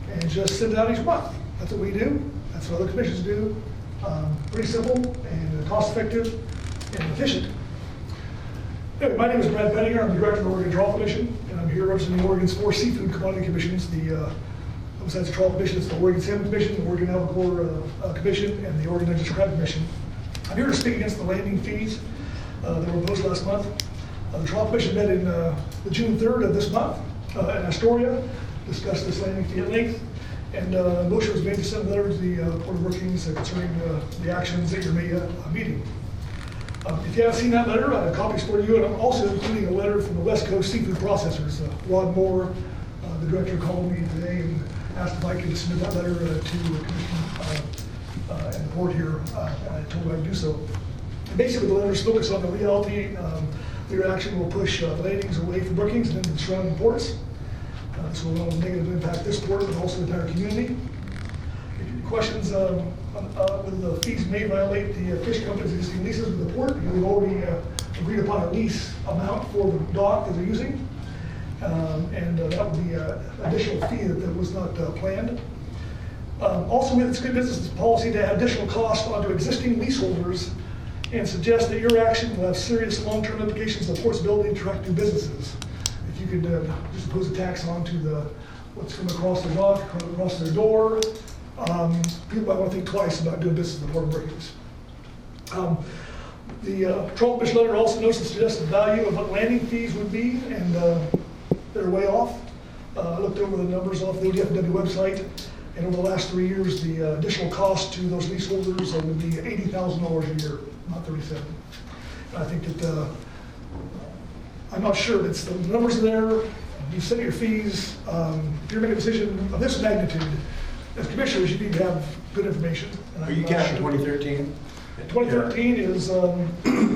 and just send it out each month. That's what we do. That's what other commissions do. Um, pretty simple and cost-effective and efficient. Anyway, my name is Brad Bettinger. I'm the director of the Oregon Trawl Commission, and I'm here representing Oregon's four seafood commodity commissions. The uh, besides the Trawl Commission, it's the Oregon Salmon Commission, the Oregon Albacore uh, uh, Commission, and the Oregon Dutchess Crab Commission. I'm here to speak against the landing fees uh, that were imposed last month. Uh, the Trawl Commission met in uh, the June third of this month uh, in Astoria, discussed this landing fee at length, and uh, a motion was made to send a letter to the uh, Board of Workings uh, concerning uh, the actions at your May uh, meeting. Um, if you haven't seen that letter, I have copies for you, and I'm also including a letter from the West Coast Seafood Processors. Uh, Rod Moore, uh, the director, called me today and asked if I could submit that letter uh, to the commission uh, uh, and the board here, uh, and I told him I'd do so. And basically, the letter is focused on the reality. Um, their action will push uh, the landings away from Brookings and into the surrounding ports. Uh, this will not only negatively impact this port, but also the entire community. Questions um, on, uh, whether the fees may violate the uh, fish company's existing leases with the port, because we've already uh, agreed upon a lease amount for the dock that they're using, um, and uh, that would be an additional fee that, that was not uh, planned. Um, also, it's good business policy to add additional costs onto existing leaseholders and suggest that your action will have serious long-term implications on the port's ability to attract new businesses. If you could uh, just impose a tax onto the what's coming across the dock, across their door, Um, people might want to think twice about doing business in the Port of Brookings. Um, the uh, Trawl Commission letter also notes the suggested value of what landing fees would be, and uh, they're way off. Uh, I looked over the numbers off the O D F W website, and over the last three years, the uh, additional cost to those leaseholders uh, would be eighty thousand dollars a year, not thirty-seven. And I think that uh, I'm not sure. It's the numbers are there. You set your fees. Um, if you're making a decision of this magnitude, as commissioners, you need to have good information. Are you counting twenty thirteen? twenty thirteen is um,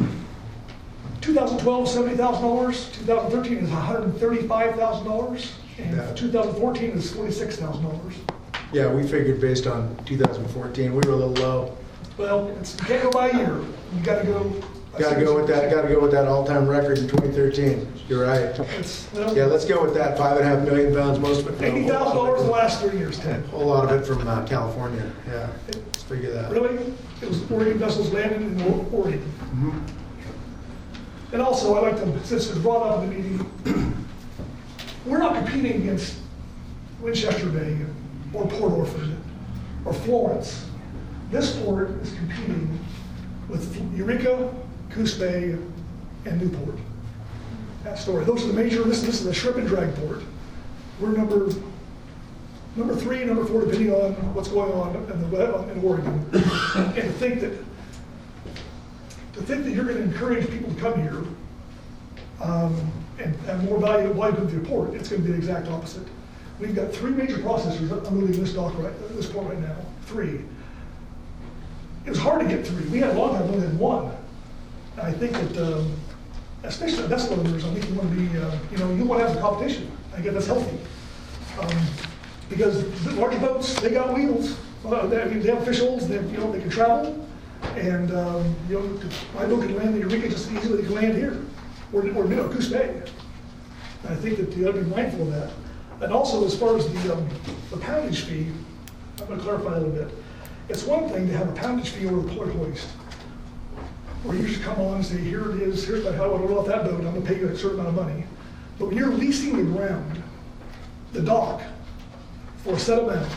two thousand twelve, seventy thousand dollars. two thousand thirteen is one hundred thirty-five thousand dollars. And Yeah. two thousand fourteen is forty-six thousand dollars. Yeah, we figured based on two thousand fourteen, we were a little low. Well, it's, you can't go by a year. You got to go. Got to go with that, got to go with that all-time record in twenty thirteen. You're right. It's, well, Yeah, let's go with that, five and a half million pounds, most of it. eighty thousand dollars in the last three years, Ted. A whole lot of it from uh, California, yeah. Let's figure that. Really? It was Oregon vessels landed in Oregon. Mhm. And also, I like to, since it's brought up in the meeting, we're not competing against Winchester Bay or Port Orford or Florence. This port is competing with Eureka, Coos Bay, and Newport. That story. Those are the major, this, this is a shrimp and drag port. We're number number three, number four, depending on what's going on in, the, in Oregon. And to think that to think that you're going to encourage people to come here um, and have more value value to the port, it's going to be the exact opposite. We've got three major processors unloading this dock right, this port right now. Three. It was hard to get three. We had a long time only had one. And I think that, um, especially the vessel owners, I think you want to be, uh, you know, you want to have the competition. I get that's healthy. Um, because the larger boats, they got wheels. Well, they, I mean, they have fish holes. They, have, you know, they can travel. And um, you know, my boat can land in Eureka just as easily as it can land here, or or you know, Coos Bay. And I think that you ought to be mindful of that. And also, as far as the um, the poundage fee, I'm going to clarify a little bit. It's one thing to have a poundage fee over the port hoist, where you just come on and say, here it is, here's my, how I roll off that boat, I'm going to pay you a certain amount of money. But when you're leasing the ground, the dock, for a set amount,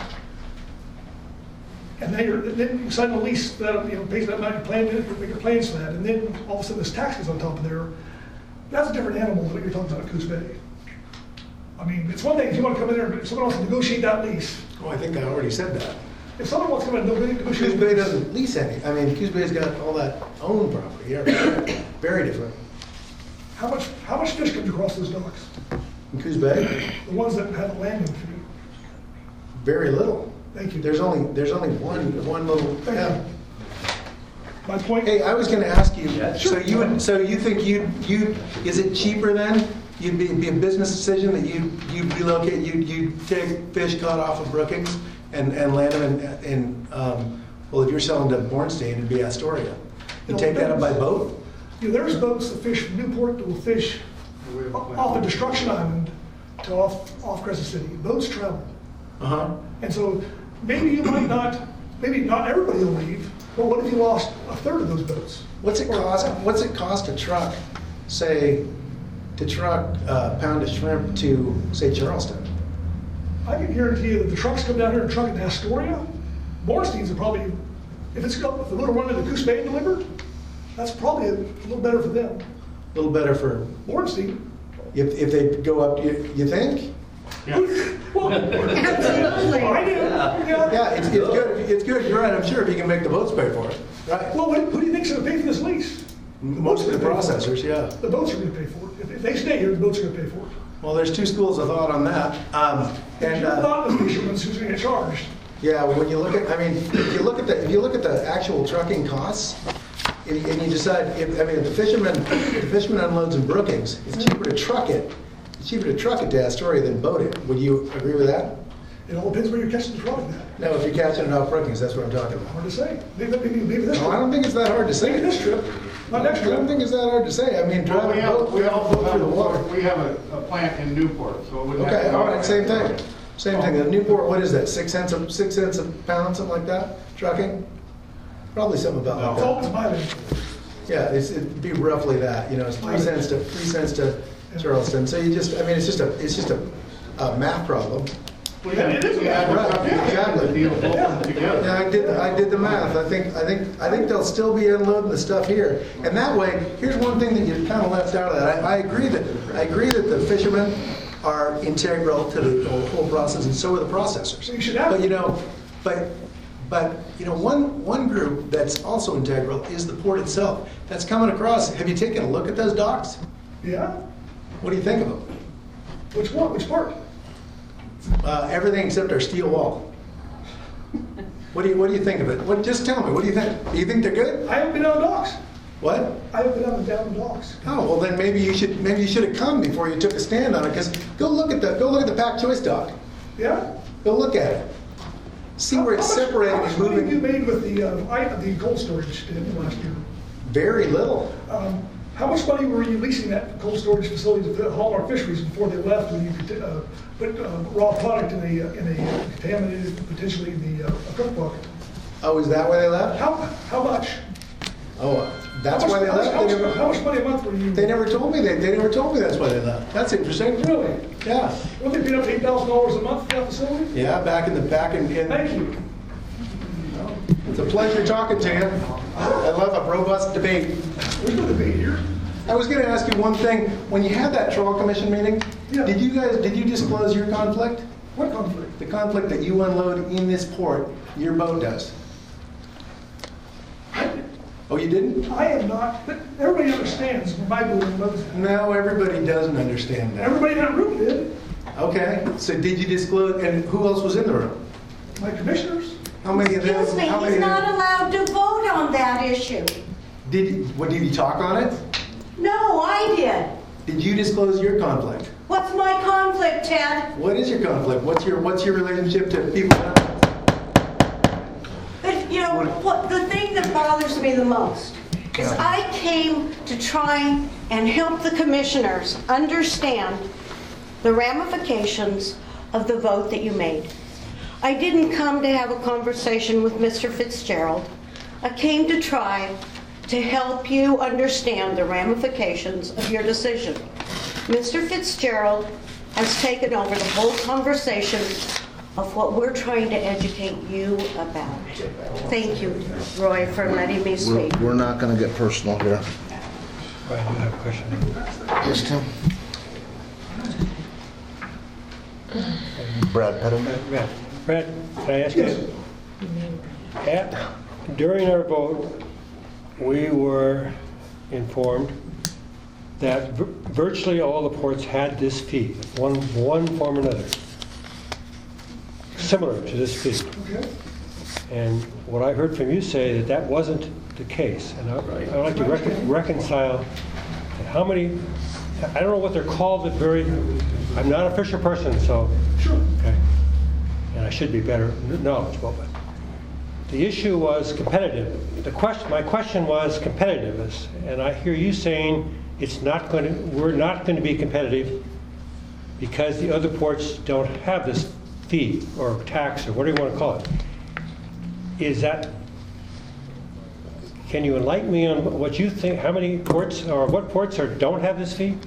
and then, you're, then you sign a lease that you know pays that amount, you plan it, make your plans for that, and then all of a sudden this tax is on top of there. That's a different animal than what you're talking about at Coos Bay. I mean, it's one thing if you want to come in there and someone wants to negotiate that lease. Oh, I think I already said that. If someone wants to come in and negotiate. Coos Bay doesn't lease any. I mean, Coos Bay's got all that owned property. Yeah, very different. How much how much fish comes across those docks? In Coos Bay? The ones that have a landing fee. Very little. Thank you. There's only there's only one one little. Thank yeah. you. My point. Hey, I was going to ask you. Yeah, so sure. you would so you think you you is it cheaper then? You'd be, be a business decision that you you relocate you you take fish caught off of Brookings and, and land them in, in um, well, if you're selling to Bornstein, it'd be Astoria. You take that up by boat? You know, there's boats that fish from Newport that will fish off of Destruction Island to off off Crescent City. Boats travel. Uh-huh. And so maybe you might not, maybe not everybody will leave, but what if you lost a third of those boats? What's it cost, what's it cost to truck, say, to truck a pound of shrimp to, say, Charleston? I can guarantee you that the trucks come down here and truck it to Astoria, Bornstein's are probably, if it's got, if the little run into Coos Bay delivered, that's probably a little better for them. A little better for, Bornstein. if, if they go up, you, you think? Well, absolutely. I do. Yeah, Yeah, it's, it's good, it's good, you're right, I'm sure if you can make the boats pay for it, right? Well, what- who do you think's gonna pay for this lease? Most of the processors, yeah. The boats are gonna pay for it. If- If they stay here, the boats are gonna pay for it. Well, there's two schools of thought on that. Um, And and, you're uh, not the fisherman's who's gonna get charged. yeah, when you look at, I mean, if you look at the, if you look at the actual trucking costs, and and you decide, if, I mean, if the fisherman, if the fisherman unloads in Brookings, it's cheaper to truck it, it's cheaper to truck it to Astoria than boat it. Would you agree with that? It all depends where you're catching the truck at. No, if you're catching it off Brookings, that's what I'm talking about. Hard to say. Maybe, maybe, maybe this No, I trip. don't think it's that hard to say. Maybe this trip, not next I don't trip. think it's that hard to say. I mean, Well, driving we a have, boat, we also boat have, through the water. a- we have a, a plant in Newport, so it would have to Okay, go all right, that same way. thing. Same thing. The Newport, what is that? Six cents a six cents a pound, something like that? Trucking? Probably something about like It's that. always mileage. Yeah, it's, it'd be roughly that. You know, it's three cents to three cents to Charleston. So you just, I mean, it's just a, it's just a, a math problem. Well, yeah, It is a we had math. to cut Right, exactly. the deal both of them together. Yeah, I did, I did the math. I think, I think, I think they'll still be unloading the stuff here. And that way, here's one thing that you kind of left out of that. I, I agree that, I agree that the fishermen are integral to the whole- whole process, and so are the processors. So you should have- But you know, but, but, you know, one, one group that's also integral is the port itself. That's coming across. Have you taken a look at those docks? Yeah? What do you think of them? Which one? Which part? Uh, everything except our steel wall. What do you, what do you think of it? What, just tell me, what do you think? Do you think they're good? I haven't been on the docks. What? I haven't been on the down the docks. Oh, well then maybe you should, maybe you should have come before you took a stand on it, because go look at the, go look at the Pack Choice dock. Yeah? Go look at it. See where it's How much- separating How and much money have you moving. made with the, uh, I- the cold storage in last year? Very little. Um, How much money were you leasing that cold storage facility to Hallmark Fisheries before they left, when you could uh, put uh, raw product in a, uh, in a contaminated, potentially in the uh, cook book? Oh, is that why they left? How, how much? Oh, that's How much- why they how much- left? How They much, never, how much money a month were you? they never told me that, they never told me that's why they left. That's interesting. Really? Yeah. Weren't they paying up eight thousand dollars a month for that facility? Yeah, back in the, back in, in- Thank you. it's a pleasure talking to you. I love a robust debate. There's no debate here. I was gonna ask you one thing. When you had that trawl commission meeting, Yeah. did you guys, did you disclose your conflict? What conflict? The conflict that you unload in this port, your boat does? Oh, you didn't? I am not, but everybody understands when my building loads that. No, everybody doesn't understand that. Everybody in that room did. Okay, so did you disclose, and who else was in the room? My commissioners. How many of them? Excuse me, how many he's of them- not allowed to vote on that issue. Did, what, did you talk on it? No, I did. Did you disclose your conflict? What's my conflict, Ted? What is your conflict? What's your, what's your relationship to people? But, you know, what, the thing that bothers me the most is I came to try and help the commissioners understand the ramifications of the vote that you made. I didn't come to have a conversation with Mister Fitzgerald. I came to try to help you understand the ramifications of your decision. Mister Fitzgerald has taken over the whole conversation of what we're trying to educate you about. Thank you, Roy, for letting me We're, speak. we're not gonna get personal here. I do have a question. Yes, Tim? Brad Pettit? Brad, Brad, can I ask you? At, during our vote, we were informed that vir- virtually all the ports had this fee, one, one form or another, similar to this fee. Okay. And what I heard from you say that that wasn't the case. And I- I'd like to recon- reconcile how many, I don't know what they're called, but very, I'm not a fisher person, so. Sure. Okay. And I should be better knowledgeable, but the issue was competitive. The question, my question was competitiveness, and I hear you saying it's not going to, we're not going to be competitive because the other ports don't have this fee or tax or whatever you want to call it, is that, can you enlighten me on what you think, how many ports or what ports are, don't have this fee?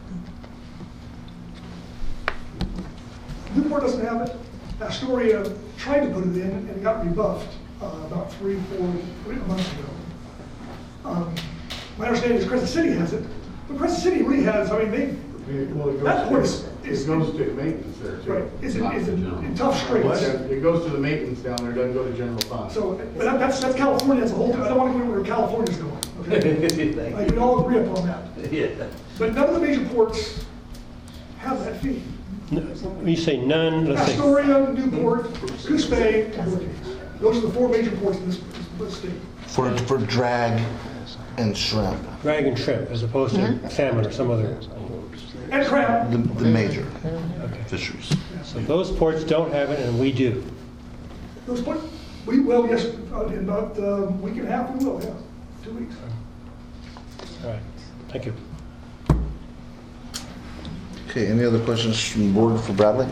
Newport doesn't have it. Astoria tried to put it in and got rebuffed uh, about three, four, three months ago. Um, my understanding is Crescent City has it, but Crescent City really has, I mean, they, Well, it that port is, goes, to- is, it goes to maintenance there too. right, is, in- is in, in tough What? straits. It goes to the maintenance down there, doesn't go to general fund. So, but that, that's, that's California as a whole. I don't want to go where California's going, okay? Like, we all agree upon that. Yeah. But none of the major ports have that fee. When you say none, let's say, Astoria, Newport, Goose Bay, and Brookings. Those are the four major ports in this, this state. For, for drag and shrimp, drag and shrimp as opposed to salmon or some other. And crab. the, the major fisheries. So those ports don't have it and we do. Those ports, we will, yes, uh, in about a week and a half, we will, yeah, two weeks. All right, thank you. Okay, any other questions from the board for Bradley?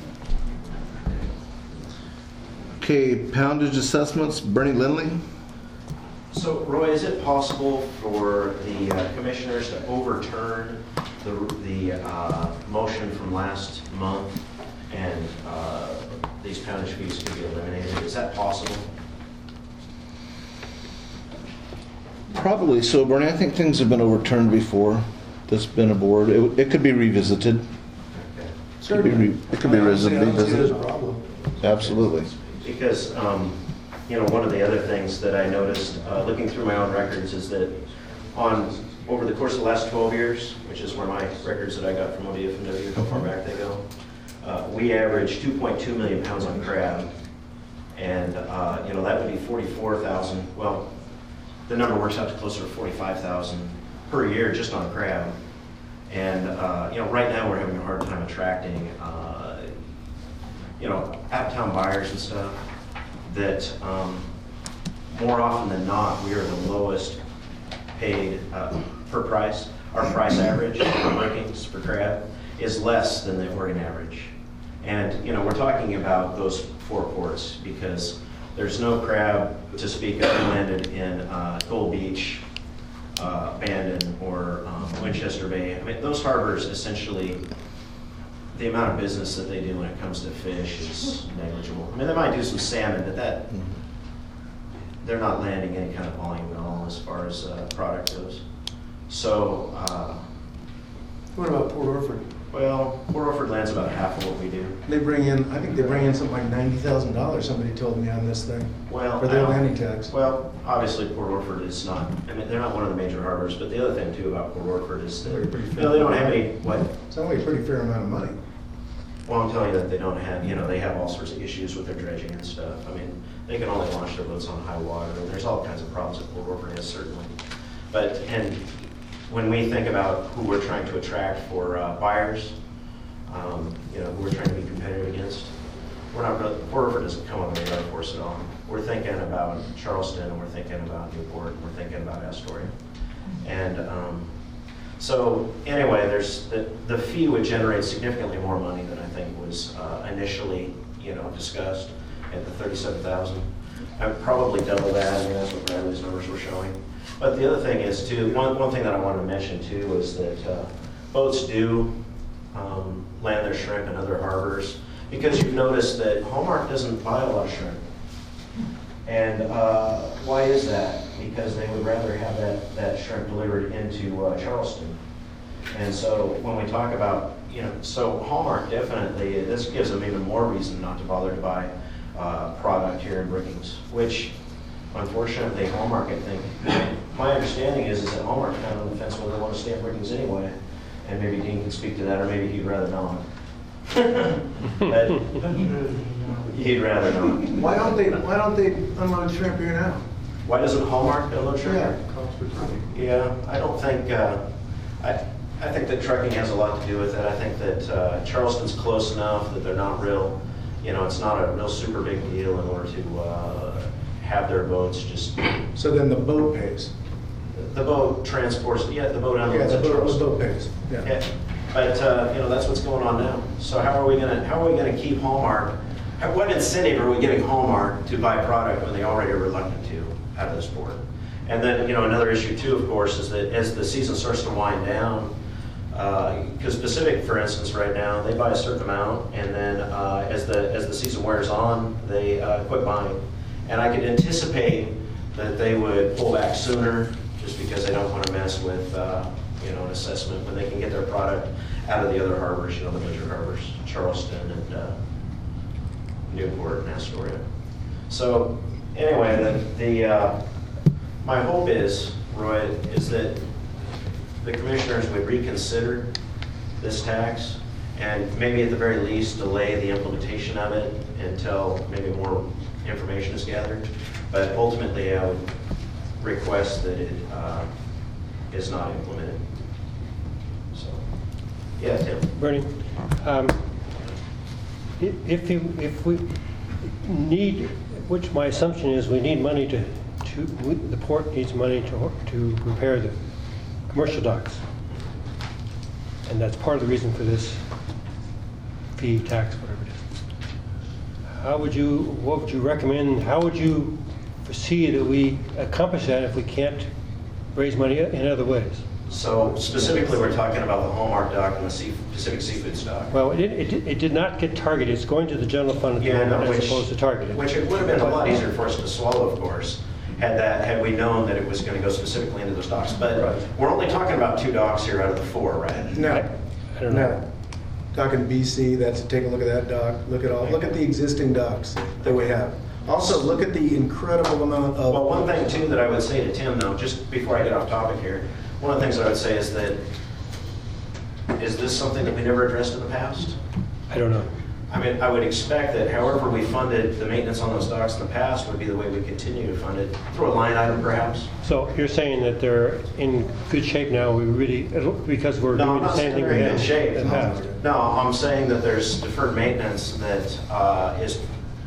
Okay, poundage assessments, Bernie Lindley. So, Roy, is it possible for the uh, commissioners to overturn the, the uh, motion from last month and uh, these poundage fees could be eliminated? Is that possible? Probably so, Bernie. I think things have been overturned before. That's been aboard. It, it could be revisited. It could be, re, it could be revisited. Absolutely. Because, um, you know, one of the other things that I noticed, uh, looking through my own records, is that on, over the course of the last twelve years, which is where my records that I got from O D F and W, how far back they go, uh, we averaged two point two million pounds on crab. And, uh, you know, that would be forty-four thousand, well, the number works out to closer to forty-five thousand per year just on crab. And, uh, you know, right now we're having a hard time attracting, uh, you know, out-of-town buyers and stuff that um, more often than not, we are the lowest paid uh, per price. Our price average for Brookings for crab is less than the Oregon average. And, you know, we're talking about those four ports because there's no crab to speak of landed in uh, Gold Beach, uh, Bandon, or um, Winchester Bay. I mean, those harbors essentially, the amount of business that they do when it comes to fish is negligible. I mean, they might do some salmon, but that, they're not landing any kind of volume at all as far as uh, product goes. So, uh, What about Port Orford? well, Port Orford lands about half of what we do. They bring in, I think they bring in something like ninety thousand dollars, somebody told me on this thing, Well, for their I- landing tax. Well, obviously Port Orford is not, I mean, they're not one of the major harbors, but the other thing too about Port Orford is that, Pretty- pretty you know, they don't have any, what? It's only a pretty fair amount of money. Well, I'm telling you that they don't have, you know, they have all sorts of issues with their dredging and stuff. I mean, they can only launch their boats on high water, and there's all kinds of problems that Port Orford has, certainly. But, and when we think about who we're trying to attract for uh, buyers, um, you know, who we're trying to be competitive against, we're not really, Port Orford doesn't come on the radar for us at all. We're thinking about Charleston, and we're thinking about Newport, and we're thinking about Astoria. And um, so, anyway, there's the, the fee would generate significantly more money than I think was uh, initially, you know, discussed at the thirty-seven thousand. I would probably double that. I mean, that's what Bradley's numbers were showing. But the other thing is too, one, one thing that I wanted to mention too is that uh, boats do um, land their shrimp in other harbors, because you've noticed that Hallmark doesn't buy a lot of shrimp. And uh, why is that? Because they would rather have that, that shrimp delivered into uh, Charleston. And so when we talk about, you know, so Hallmark definitely, this gives them even more reason not to bother to buy uh, product here in Brookings, which unfortunately Hallmark, I think, my understanding is, is that Hallmark kind of on the fence whether they want to stay in Brookings anyway. And maybe Dean can speak to that, or maybe he'd rather not. But he'd rather not. Why don't they, why don't they unload shrimp here now? Why doesn't Hallmark unload shrimp? Yeah. Yeah, I don't think, uh, I, I think that trucking has a lot to do with it. I think that uh, Charleston's close enough that they're not real, you know, it's not a real super big deal in order to uh, have their boats just. So then the boat pays? The boat transports, yeah, the boat Yeah, unloads the at boat, the Charleston. boat pays, yeah. Yeah, but, uh, you know, that's what's going on now. So how are we gonna, how are we gonna keep Hallmark At what incentive are we giving Hallmark to buy product when they already are reluctant to out of this board? And then, you know, another issue too, of course, is that as the season starts to wind down, because uh, Pacific, for instance, right now, they buy a certain amount, and then uh, as the as the season wears on, they uh, quit buying. And I could anticipate that they would pull back sooner, just because they don't want to mess with, uh, you know, an assessment when they can get their product out of the other harbors, you know, the major harbors, Charleston and uh, Newport and Astoria. So anyway, the, the uh, my hope is, Roy, is that the commissioners would reconsider this tax and maybe at the very least delay the implementation of it until maybe more information is gathered. But ultimately, I would request that it uh, is not implemented. So, yeah, Tim. Bernie, um, i- if you, if we need, which my assumption is we need money to, to we, the port needs money to to repair the commercial docks, and that's part of the reason for this fee, tax, whatever it is. How would you, what would you recommend, how would you foresee that we accomplish that if we can't raise money in other ways? So specifically, we're talking about the Hallmark dock and the sea, Pacific Seafood stock. Well, it, it, it did not get targeted. It's going to the general fund at the Yeah, moment no, as which- opposed to targeted. Which it would have been a lot easier for us to swallow, of course, had that, had we known that it was going to go specifically into those docks. But we're only talking about two docks here out of the four, right? No, I don't know. no. Dock in B C, that's, take a look at that dock, look at all, look at the existing docks that we have. Also, look at the incredible amount of. Well, one thing too that I would say to Tim though, just before I get off topic here, one of the things that I would say is that, is this something that we never addressed in the past? I don't know. I mean, I would expect that however we funded the maintenance on those docks in the past would be the way we continue to fund it, through a line item perhaps. So you're saying that they're in good shape now, we really, because we're No, I'm doing the not same saying thing we they're in had good shape. in the past? No, I'm saying that there's deferred maintenance that uh, is,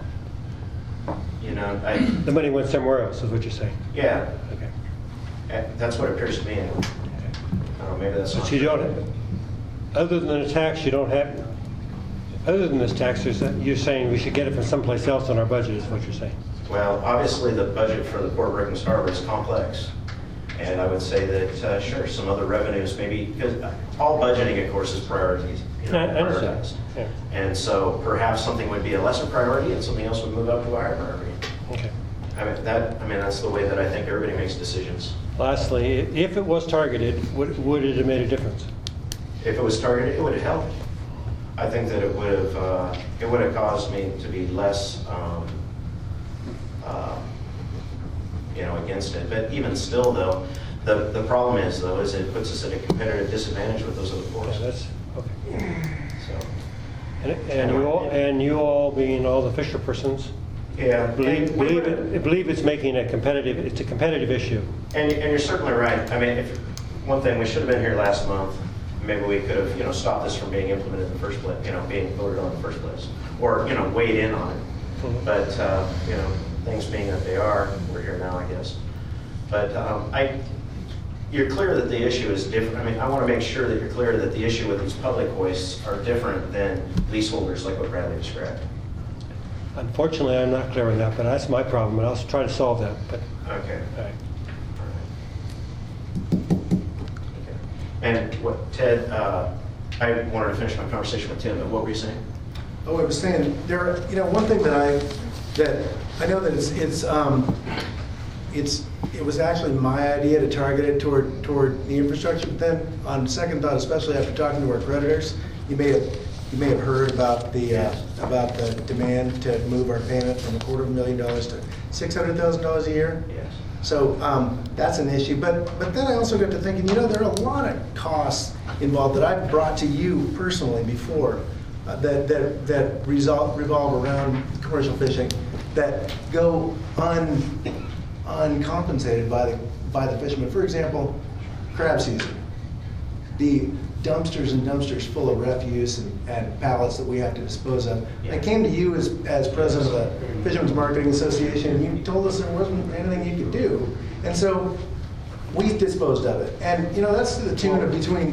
you know, I, The money went somewhere else, is what you're saying? yeah, Okay. eh, that's what it appears to me. I don't know, maybe that's not. But you don't, other than the tax, you don't have, other than this tax, there's a- you're saying we should get it from someplace else in our budget, is what you're saying? Well, obviously, the budget for the Port of Brookings Harbor is complex. And I would say that, uh, sure, some other revenues maybe, because all budgeting, of course, is priorities. You know, I understand. prioritized. Yeah. And so perhaps something would be a lesser priority and something else would move up to a higher priority. Okay. I mean, that, I mean, that's the way that I think everybody makes decisions. Lastly, i- if it was targeted, would, would it have made a difference? If it was targeted, it would have helped. I think that it would have, uh, it would have caused me to be less, um, uh, you know, against it. But even still, though, the, the problem is, though, is it puts us at a competitive disadvantage with those other Yeah, ports. that's, okay. So, And, and you all, and you all being all the Fisher persons, yeah. believe, and we believe would- it, believe it's making a competitive, it's a competitive issue. And, and you're certainly right. I mean, if, one thing, we should have been here last month. Maybe we could have, you know, stopped this from being implemented in the first place, you know, being voted on in the first place. Or, you know, weighed in on it. Mhm. But, uh, you know, things being that they are, we're here now, I guess. But um, I, you're clear that the issue is different. I mean, I want to make sure that you're clear that the issue with these public hoists are different than leaseholders, like what Bradley described. Unfortunately, I'm not clear on that, but that's my problem, and I'll try to solve that, but, Okay. all right. And what, Ted, uh, I wanted to finish my conversation with Tim, but what were you saying? Oh, I was saying, there are, you know, one thing that I, that, I know that it's, it's, um, it's, it was actually my idea to target it toward, toward the infrastructure, but then on second thought, especially after talking to our creditors, you may have, you may have heard about the, uh, about the demand to move our payment from a quarter of a million dollars to six hundred thousand dollars a year. Yes. So um, that's an issue. But but then I also got to thinking, you know, there are a lot of costs involved that I've brought to you personally before uh, that that that resolve, revolve around commercial fishing that go un uncompensated by the by the fishermen. For example, crab season. The dumpsters and dumpsters full of refuse and, and pallets that we have to dispose of. I came to you as, as president of the Fishermen's Marketing Association, and you told us there wasn't anything you could do. And so we disposed of it. And, you know, that's to the tune of between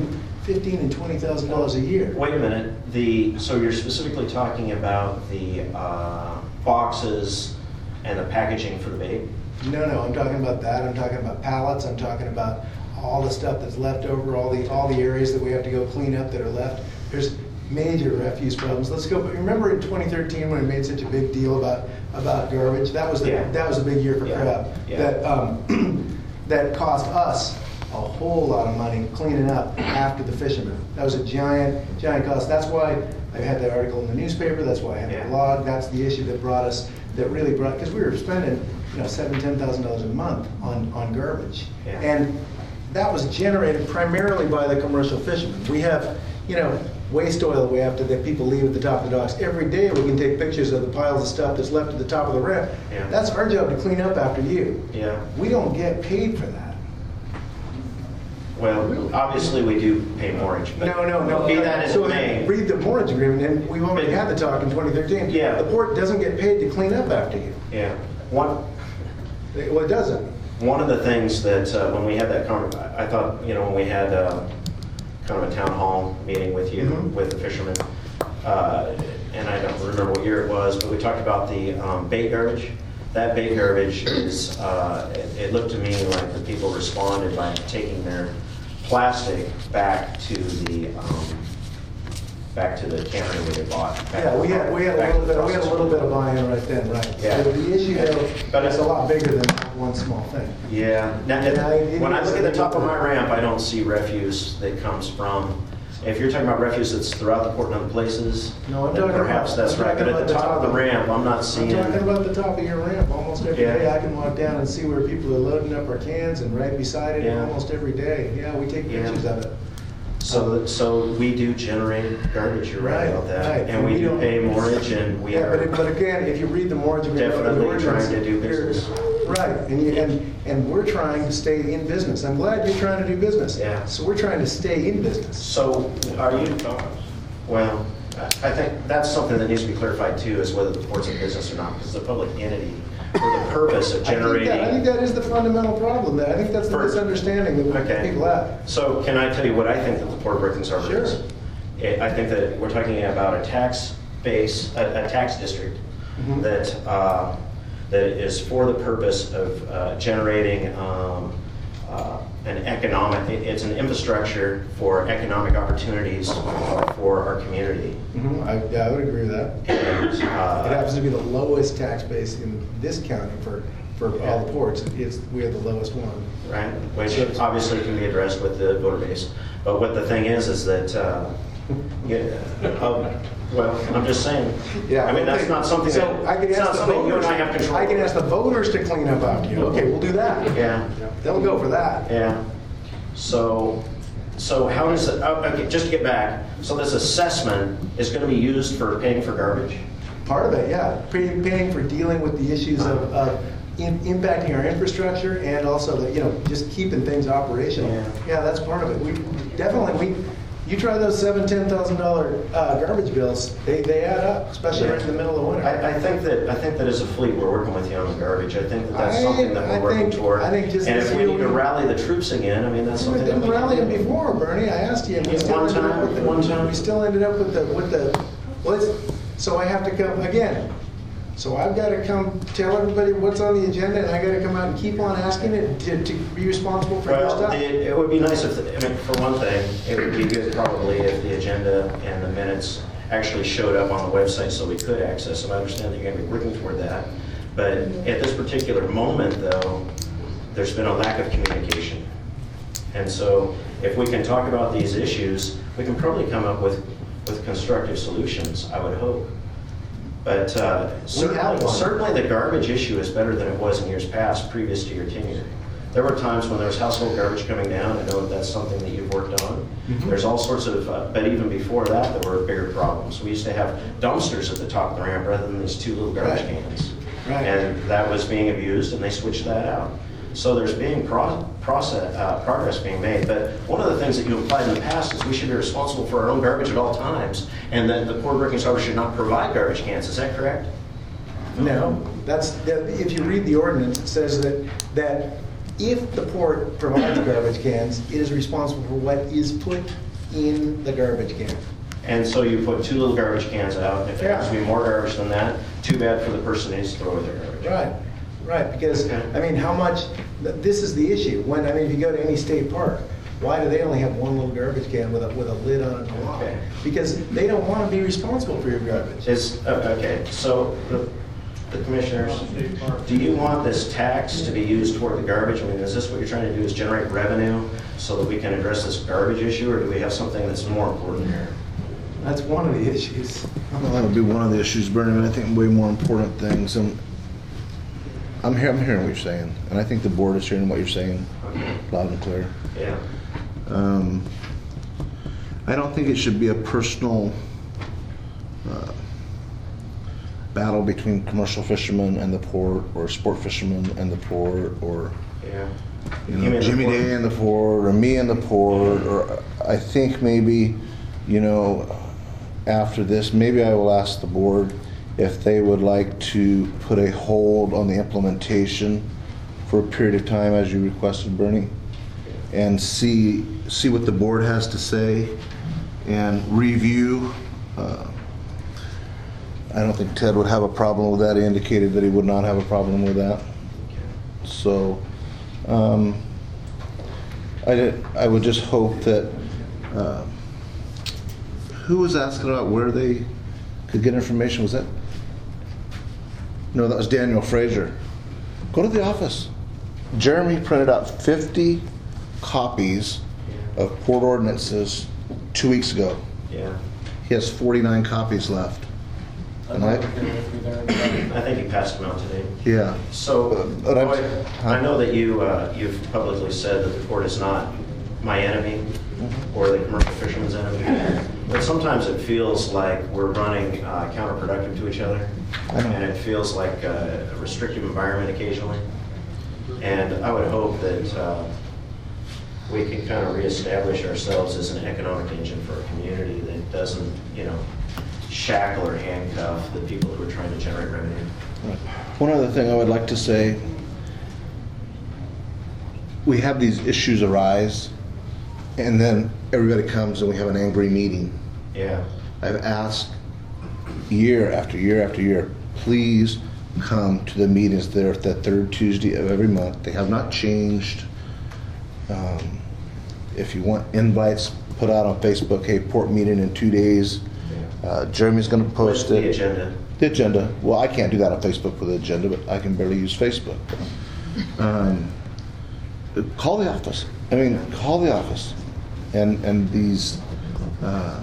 fifteen and twenty thousand dollars a year. Wait a minute, the, so you're specifically talking about the uh, boxes and the packaging for the bait? No, no, I'm talking about that. I'm talking about pallets. I'm talking about all the stuff that's left over, all the, all the areas that we have to go clean up that are left. There's major refuse problems. Let's go, remember in twenty thirteen when we made such a big deal about, about garbage? That was the, Yeah. that was a big year for Yeah. crap. Yeah. That, um, that cost us a whole lot of money cleaning up after the fishermen. That was a giant, giant cost. That's why I had that article in the newspaper. That's why I had Yeah. the blog. That's the issue that brought us, that really brought, because we were spending, you know, seven, ten thousand dollars a month on, on garbage. Yeah. And that was generated primarily by the commercial fishermen. We have, you know, waste oil we have to, that people leave at the top of the docks. Every day we can take pictures of the piles of stuff that's left at the top of the ramp. Yeah. That's our job to clean up after you. Yeah. We don't get paid for that. Well, obviously we do pay mortgage, but No, no, no. be that as So it may. read the mortgage agreement, and we've already had the talk in twenty thirteen. Yeah. The port doesn't get paid to clean up after you. Yeah. One, Well, it doesn't. one of the things that, uh, when we had that conversation, I thought, you know, when we had uh, kind of a town hall meeting with you, Mhm. with the fishermen, uh, and I don't remember what year it was, but we talked about the um, bait garbage. That bait garbage is, uh, it, it looked to me like the people responded by taking their plastic back to the, um, back to the cannery where they bought. back- Yeah, we had, we had a back little to the bit, we had a little bit of buy-in right then, right? Yeah. So the issue though, But is it- a lot bigger than one small thing. Yeah, now, Yeah, it- when I it- look at the top of my ramp, I don't see refuse that comes from, if you're talking about refuse that's throughout the port in other places, No, I'm then talking perhaps about- that's I'm right, but talking at the about the top of the top. ramp, I'm not I'm seeing. talking about the top of your ramp. Almost every Yeah. day I can walk down and see where people are loading up our cans and right beside it Yeah. almost every day. Yeah, we take Yeah. pictures of it. So, so we do generate garbage, you're right Right, about that. right. And we We do don't- pay mortgage and we Yeah, but, are, it- but again, if you read the mortgage agreement, the Definitely ordinance, trying to do you're- business. Right, and you, and, and we're trying to stay in business. I'm glad you're trying to do business. Yeah. So we're trying to stay in business. so are you, well, I I think that's something that needs to be clarified too, is whether the port's a business or not, because it's a public entity for the purpose of I think that- I think generating. that is the fundamental problem there. I think that's the For- misunderstanding that Okay. people have. So can I tell you what I think that the Port of Brookings Harbor Sure. is? I I think that we're talking about a tax base, a, a tax district Mhm. that, uh, that is for the purpose of uh, generating um, uh, an economic, it- it's an infrastructure for economic opportunities for our community. Mhm, I, yeah, I would agree with that. And, It uh, happens to be the lowest tax base in this county for, for all the ports. It's, we are the lowest one. right, which obviously can be addressed with the voter base. But what the thing is, is that, uh, yeah, uh, well, I'm just saying, Yeah. I mean, that's not something So that, I could it's ask not the something you and voters- I have control I can over. ask the voters to clean up after you. Okay, we'll do that. Yeah, They'll go for that. yeah. So, so how does it, oh, okay, just to get back, so this assessment is gonna be used for paying for garbage? Part of it, yeah. Pay- Paying for dealing with the issues of, of in- impacting our infrastructure and also the, you know, just keeping things operational. Yeah. Yeah, that's part of it. We, definitely, we, you try those seven, ten thousand dollar uh, garbage bills, they, they add up, especially right in the middle of winter. I, I think that, I think that as a fleet, we're working with you on the garbage. I think that that's I- something that I we're working think- toward. I think just And this if we year need to we- rally the troops again, I mean, that's We something that didn't we can rally them do. before, Bernie. I asked you, and we Yeah, still one ended up time, with the, one time. we still ended up with the, with the, well, it's, so I have to come, again, so I've got to come tell everybody what's on the agenda, and I got to come out and keep on asking it to, to be responsible for your Well, stuff. it, it would be nice if, I mean, for one thing, it would be good probably if the agenda and the minutes actually showed up on the website so we could access them. I understand that you're going to be working toward that. But at this particular moment, though, there's been a lack of communication. And so if we can talk about these issues, we can probably come up with, with constructive solutions, I would hope. But uh, We have certainly, one. certainly the garbage issue is better than it was in years past, previous to your tenure. There were times when there was household garbage coming down. I know that that's something that you've worked on. Mhm. There's all sorts of, uh, but even before that, there were bigger problems. We used to have dumpsters at the top of the ramp rather than these two little garbage Right. cans. Right. And that was being abused, and they switched that out. So there's being pro- process, uh, progress being made. But one of the things that you implied in the past is we should be responsible for our own garbage at all times, and that the Port of Brookings Harbor should not provide garbage cans. Is that correct? No, that's, that- if you read the ordinance, it says that, that if the port provides garbage cans, it is responsible for what is put in the garbage can. And so you put two little garbage cans out. If there has to be more garbage than that, too bad for the person who needs to throw away their garbage. Right, right, because, I mean, how much, th- this is the issue. When, I mean, if you go to any state park, why do they only have one little garbage can with a, with a lid on it and a lock? Okay. Because they don't want to be responsible for your garbage. Is, uh, okay, so the, the commissioners, do you want this tax to be used toward the garbage? I mean, is this what you're trying to do, is generate revenue so that we can address this garbage issue, or do we have something that's more important here? That's one of the issues. Well, that would be one of the issues, Bernie, but I think way more important things. And I'm, hear, I'm hearing what you're saying, and I think the board is hearing what you're saying loud and clear. Yeah. Um, I don't think it should be a personal uh, battle between commercial fishermen and the port, or sport fishermen and the port, or Yeah. you You know, mean the Jimmy port? Day and the port, or me and the port, or I think maybe, you know, after this, maybe I will ask the board if they would like to put a hold on the implementation for a period of time, as you requested, Bernie, and see see what the board has to say and review. Uh, I don't think Ted would have a problem with that. He indicated that he would not have a problem with that. So um, I, did, I would just hope that, uh, who was asking about where they could get information? Was that? No, that was Daniel Fraser. Go to the office. Jeremy printed out fifty copies of port ordinances two weeks ago. Yeah. He has forty-nine copies left. And I, I think you passed them out today. yeah. So, But I'm- Roy, I know that you, uh, you've publicly said that the port is not my enemy or the commercial fisherman's enemy, but sometimes it feels like we're running uh, counterproductive to each other, I know. and it feels like a a restrictive environment occasionally. And I would hope that uh, we can kind of reestablish ourselves as an economic engine for a community that doesn't, you know, shackle or handcuff the people who are trying to generate revenue. Right. One other thing I would like to say, we have these issues arise, and then everybody comes and we have an angry meeting. Yeah. I've asked year after year after year, please come to the meetings. They're the third Tuesday of every month. They have not changed. Um, if you want invites, put out on Facebook, hey, port meeting in two days. Uh, Jeremy's going to post The it. agenda. The agenda. Well, I can't do that on Facebook with the agenda, but I can barely use Facebook. Um, call the office. I mean, call the office. And and these uh,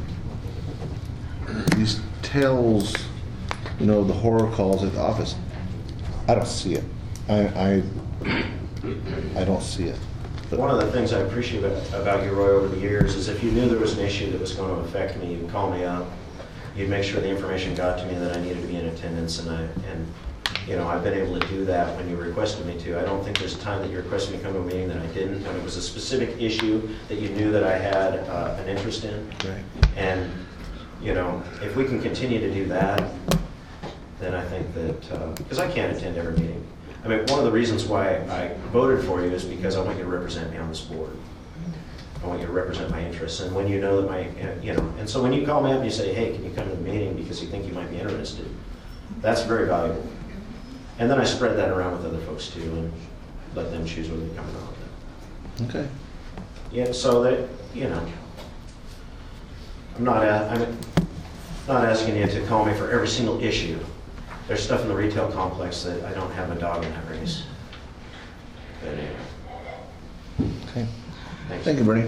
these tales, you know, the horror calls at the office. I don't see it. I I, I don't see it. But One of the things I appreciate about, about you, Roy, over the years is if you knew there was an issue that was going to affect me, you'd call me up. You'd make sure the information got to me that I needed to be in attendance, and I and you know I've been able to do that when you requested me to. I don't think there's a time that you requested me to come to a meeting that I didn't, when it was a specific issue that you knew that I had uh, an interest in. Right. And you know, if we can continue to do that, then I think that because uh, I can't attend every meeting. I mean, one of the reasons why I voted for you is because I want you to represent me on this board. I want you to represent my interests. And when you know that my, you know, and so when you call me up and you say, hey, can you come to the meeting because you think you might be interested, that's very valuable. And then I spread that around with other folks too and let them choose whether they come or not. Okay. Yeah, so that, you know, I'm not, a, I'm not asking you to call me for every single issue. There's stuff in the retail complex that I don't have a dog in that race. But anyway. Okay. Thanks. Thank you, Bernie.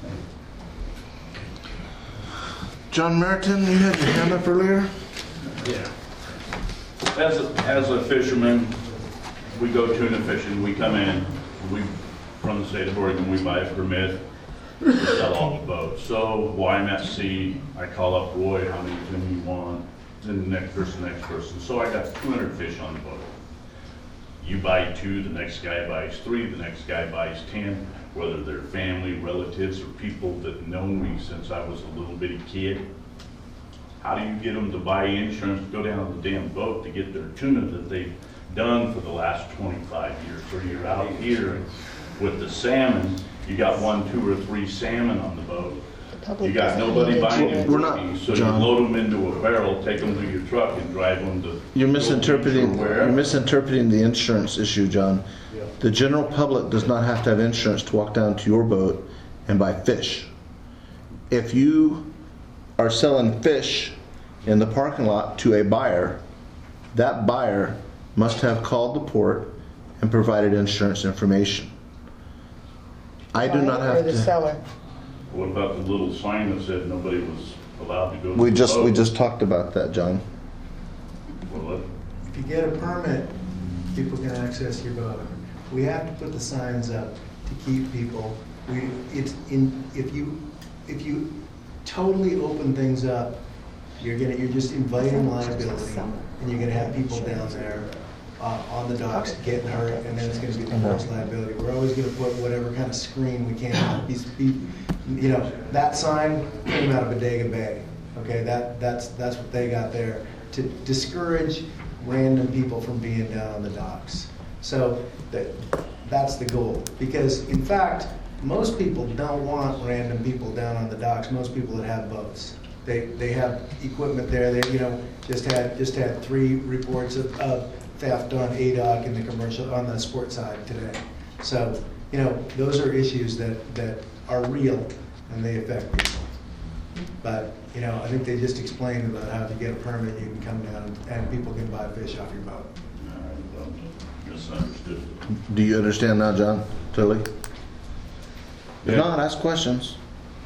John Meriton, you had your hand up earlier. Yeah. As a, as a fisherman, we go tuna fishing, we come in, we, from the state of Oregon, we buy a permit, we sell all the boats. So Y M S C, I call up Roy, how many tuna you want, then the next person, next person. So I got two hundred fish on the boat. You buy two, the next guy buys three, the next guy buys ten, whether they're family, relatives, or people that know me since I was a little bitty kid. How do you get them to buy insurance, to go down to the damn boat to get their tuna that they've done for the last twenty-five years? So you're out here with the salmon, you got one, two, or three salmon on the boat. You got nobody buying them, We're not- so you John. load them into a barrel, take them to your truck and drive them to. You're Gold Beach or misinterpreting, wherever. you're misinterpreting the insurance issue, John. The general public does not have to have insurance to walk down to your boat and buy fish. If you are selling fish in the parking lot to a buyer, that buyer must have called the port and provided insurance information. I do not Buyer have Or the to. seller? What about the little sign that said nobody was allowed to go? to We the just, we boat? just talked about that, John. Well, If you get a permit, people can access your boat. We have to put the signs up to keep people. We, it's in, if you, if you totally open things up, you're gonna, you're just inviting liability, and you're gonna have people down there, uh, on the docks getting hurt, and then it's gonna be the port's liability. We're always gonna put whatever kind of screen we can, be, be, you know, that sign came out of Bodega Bay, okay? That, that's, that's what they got there, to discourage random people from being down on the docks. So that, that's the goal, because in fact, most people don't want random people down on the docks, most people that have boats. They, they have equipment there, they, you know, just had, just had three reports of, of theft on A DOC in the commercial, on the sports side today. So, you know, those are issues that, that are real and they affect people. But, you know, I think they just explained about how if you get a permit, you can come down and people can buy fish off your boat. misunderstood. Do you understand now, John? Tilly? If Yeah. not, ask questions.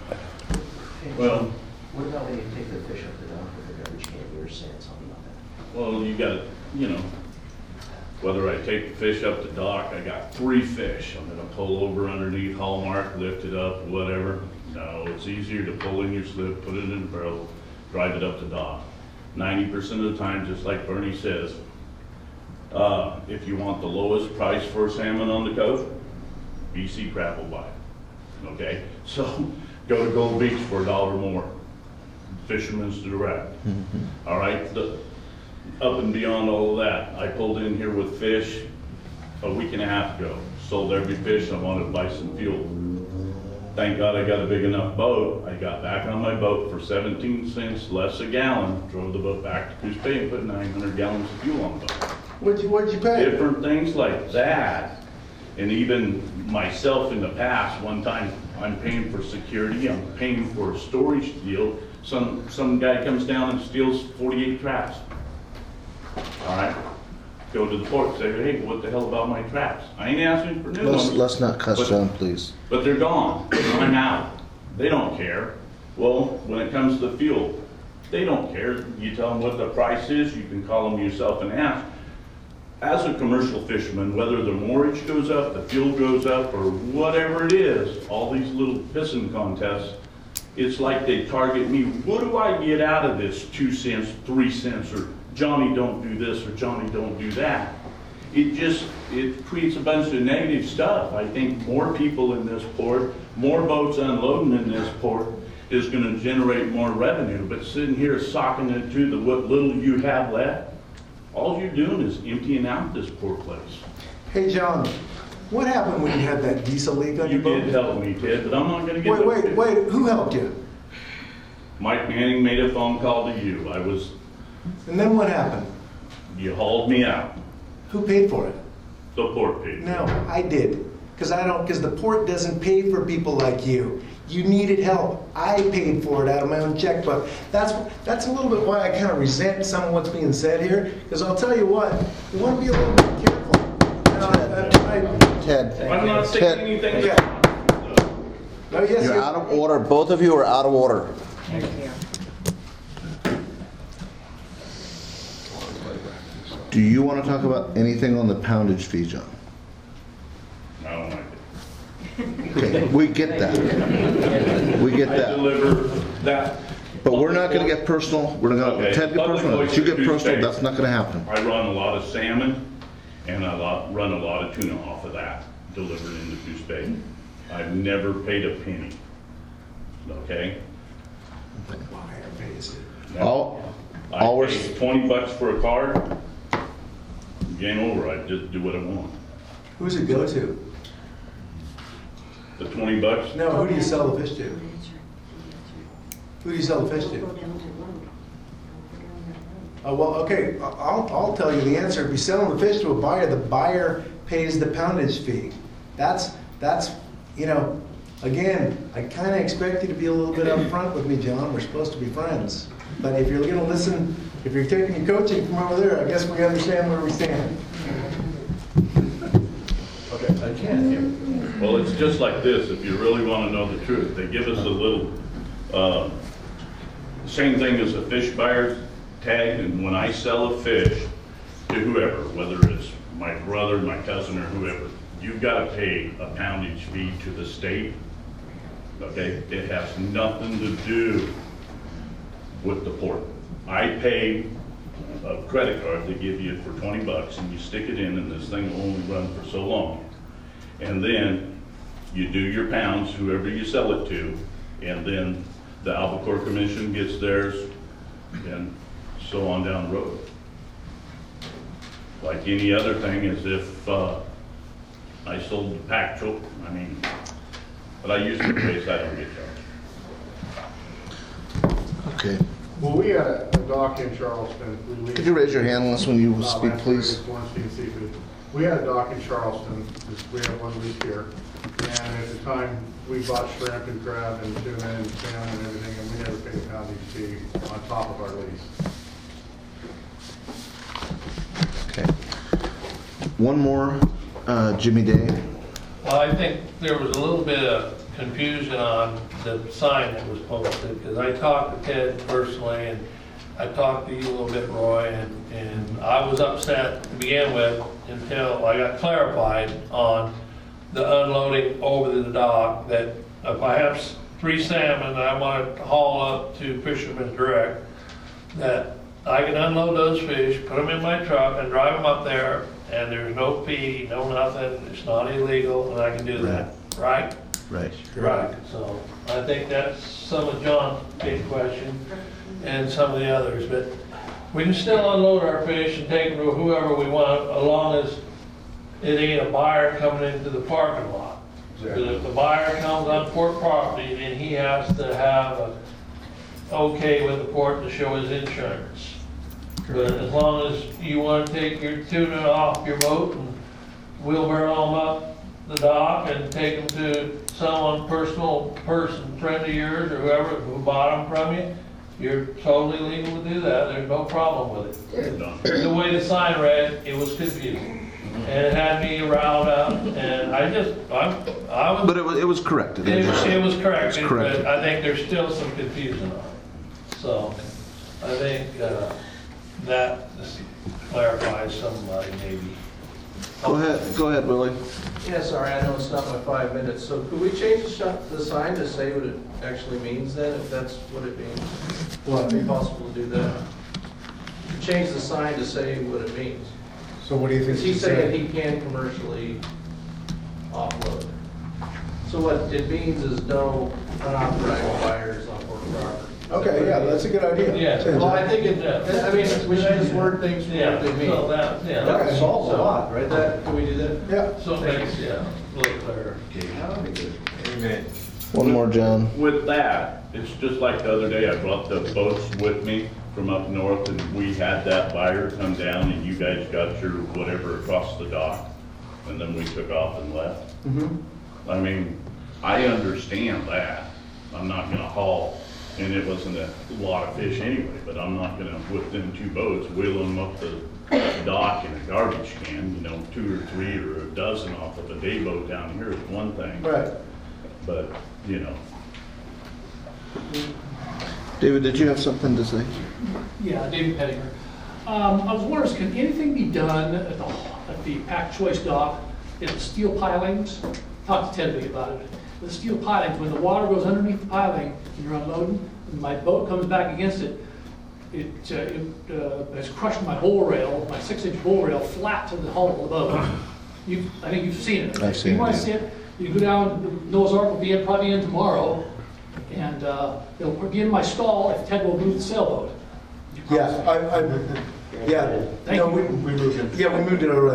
Well, What about when you take the fish up the dock with the garbage can? You were saying something about that. well, you got, you know, whether I take the fish up the dock, I got three fish. I'm gonna pull over underneath Hallmark, lift it up, whatever. No, it's easier to pull in your slip, put it in a barrel, drive it up the dock. Ninety percent of the time, just like Bernie says, uh, if you want the lowest price for salmon on the coast, B C Crab will buy it. Okay, so go to Gold Beach for a dollar more. Fisherman's Direct. All right, the, up and beyond all of that, I pulled in here with fish a week and a half ago. Sold every fish, I wanted to buy some fuel. Thank God I got a big enough boat. I got back on my boat for seventeen cents less a gallon, drove the boat back to Coos Bay and put nine hundred gallons of fuel on the boat. What'd you, what'd you pay? Different things like that. And even myself in the past, one time I'm paying for security, I'm paying for a storage deal. Some, some guy comes down and steals forty-eight traps. All right, go to the port, say, hey, what the hell about my traps? I ain't asking for new Let's, ones. let's not cuss, But- John, please. But they're gone, I'm out. They don't care. Well, when it comes to fuel, they don't care. You tell them what the price is, you can call them yourself and ask. As a commercial fisherman, whether the moorage goes up, the fuel goes up, or whatever it is, all these little pissing contests, it's like they target me. What do I get out of this? Two cents, three cents, or Johnny don't do this, or Johnny don't do that. It just, it creates a bunch of negative stuff. I think more people in this port, more boats unloading in this port is gonna generate more revenue. But sitting here socking it to the what little you have left, all you're doing is emptying out this poor place. Hey, John, what happened when you had that diesel leak on You your boat? did help me, Ted, but I'm not gonna get. Wait, wait, wait, who helped you? Mike Manning made a phone call to you. I was, And then what happened? you hauled me out. Who paid for it? The port paid. No, I did. Because I don't, because the port doesn't pay for people like you. You needed help. I paid for it out of my own checkbook. That's that's a little bit why I kind of resent some of what's being said here. Because I'll tell you what, you want to be a little bit careful. You know, I- I- Ted. I'm not saying Ted, anything. Yeah. No, yes, You're yes. out of order. Both of you are out of order. Thank you. Do you want to talk about anything on the poundage fee, John? I don't like it. Okay, we get that. We get I that. deliver that. But we're not going to get personal. We're not going Okay, to, Ted, get public personal. voice If you of get Coos personal, Bay. that's not going to happen. I run a lot of salmon and I lot, run a lot of tuna off of that, delivered into Coos Bay. I've never paid a penny. Okay? All, all I we're, pay twenty bucks for a card. Game over. I just do what I want. Who's it go to? The twenty bucks. No, who do you sell the fish to? Who do you sell the fish to? Oh, well, okay, I- I'll, I'll tell you the answer. If you're selling the fish to a buyer, the buyer pays the poundage fee. That's, that's, you know, again, I kind of expect you to be a little bit upfront with me, John. We're supposed to be friends. But if you're gonna listen, if you're taking your coaching from over there, I guess we understand where we stand. Okay, I can't hear. Well, it's just like this, if you really want to know the truth. They give us a little, uh, same thing as a fish buyer's tag, and when I sell a fish to whoever, whether it's my brother, my cousin, or whoever, you've got to pay a poundage fee to the state, okay? It has nothing to do with the port. I pay a credit card they give you for twenty bucks, and you stick it in, and this thing will only run for so long. And then you do your pounds, whoever you sell it to, and then the Albacore Commission gets theirs, and so on down the road. Like any other thing, as if uh, I sold the pack choke, I mean, but I use the place, I don't get charged. Okay. Well, we had a dock in Charleston. We leased- Could you raise your hand, Les, when you Uh, speak, last please? Vegas One State Seafood. We had a dock in Charleston, just- we had one leased here. And at the time, we bought shrimp and crab and tuna and salmon and everything, and we never paid a poundage fee on top of our lease. Okay. One more, uh, Jimmy Day. Well, I think there was a little bit of confusion on the sign that was posted, because I talked to Ted personally, and I talked to you a little bit, Roy, and, and I was upset to begin with until I got clarified on the unloading over the dock, that if I have s- three salmon that I want to haul up to Fisherman's Direct, that I can unload those fish, put them in my truck, and drive them up there, and there's no fee, no nothing, it's not illegal, and I can do that, right? Right. Right, so I think that's some of John's big question, and some of the others, but we can still unload our fish and take them to whoever we want, as long as it ain't a buyer coming into the parking lot. Because if the buyer comes on port property, then he has to have a okay with the port to show his insurance. But as long as you want to take your tuna off your boat and wheelbarrow them up the dock and take them to someone, personal person, friend of yours or whoever who bought them from you, you're totally legal to do that. There's no problem with it. The way the sign read, it was confusing. And it had me riled up, and I just, I, I was. But it was, it was corrected. It, just- it was corrected, It's corrected. but I think there's still some confusion on it. So, I think, uh, that just clarifies somebody maybe. Go ahead, go ahead, Willie. Yeah, sorry, I know it's not my five minutes, so could we change the shot, the sign to say what it actually means then, if that's what it means? Would it be possible to do that? Change the sign to say what it means. So what do you think? Is he saying he can commercially offload? So what it means is no unauthorized buyers on port property. Okay, yeah, that's a good idea. Yeah. Well, I think it, I mean, we should just word things for Yeah, what they mean. so that, yeah. That would solve a lot, right? That, can we do that? Yeah. So it makes, yeah, a little clearer. Amen. One more, John. With that, it's just like the other day, I brought the boats with me from up north, and we had that buyer come down, and you guys got your whatever across the dock, and then we took off and left. I mean, I understand that. I'm not gonna haul, and it wasn't a lot of fish anyway, but I'm not gonna, with them two boats, wheel them up the dock in a garbage can, you know, two or three or a dozen off of a day boat down here is one thing. Right. But, you know, David, did you have something to say? Yeah, David Pettinger. Um, I was wondering, can anything be done at the, at the Pack Choice dock, in the steel pilings? Talked to Ted about it. The steel pilings, when the water goes underneath the piling and you're unloading, and my boat comes back against it, it, uh, it uh, has crushed my bowl rail, my six-inch bowl rail, flat to the hull of the boat. You, I think you've seen it. I've seen You want it, to see it? You go down, Noah's Ark will be in, probably in tomorrow, and uh, it'll be in my stall if Ted will move the sailboat. Yeah, I, I, yeah. Thank No, you. we, we moved it. Yeah, we moved it already.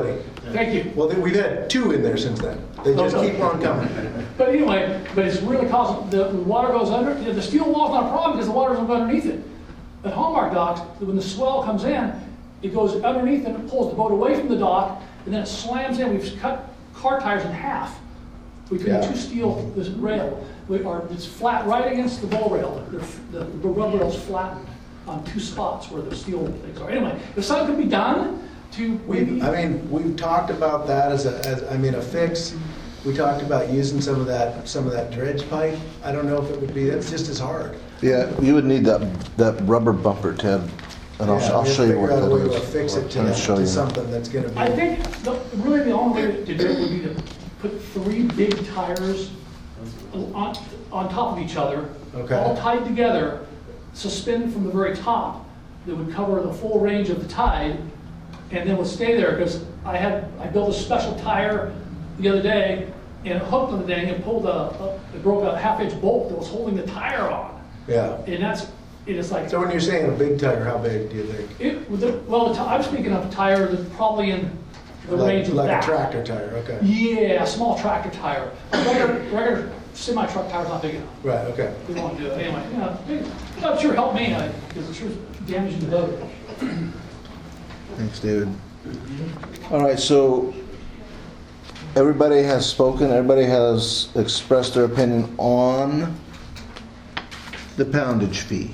Thank you. Well, then we've had two in there since then. They just keep on coming. But anyway, but it's really causing, the, the water goes under, you know, the steel wall's not a problem because the water doesn't go underneath it. At Hallmark docks, when the swell comes in, it goes underneath and it pulls the boat away from the dock, and then it slams in. We've cut car tires in half between Yeah. the two steel, this rail. We are, it's flat right against the bow rail. The, the, the rubber rail's flattened on two spots where the steel things are. Anyway, if something could be done to maybe... We, I mean, we've talked about that as a, as, I mean, a fix. We talked about using some of that, some of that dredge pipe. I don't know if it would be, that's just as hard. Yeah, you would need that, that rubber bumper, Ted, and I'll, Yeah, I'll we have show to you what figure out a way that to fix it is. to, Let me show to you. something that's gonna be. I think, the, really the only way to do it would be to put three big tires on, on top of each other, Okay. all tied together, suspended from the very top, that would cover the full range of the tide, and then would stay there, because I had, I built a special tire the other day, and it hooked on the thing and pulled a, a it broke a half inch bolt that was holding the tire on. Yeah. And that's, it is like. So when you're saying a big tire, how big do you think? It, with the- well, the ti- I'm speaking of a tire that's probably in the Like- range of like a that. tractor tire, okay. Yeah, a small tractor tire. A regular, regular semi-truck tire's not big enough. Right, okay. We won't do it anyway. You know, it- that sure helped me, because it sure damaged the boat. Thanks, David. All right, so everybody has spoken, everybody has expressed their opinion on the poundage fee.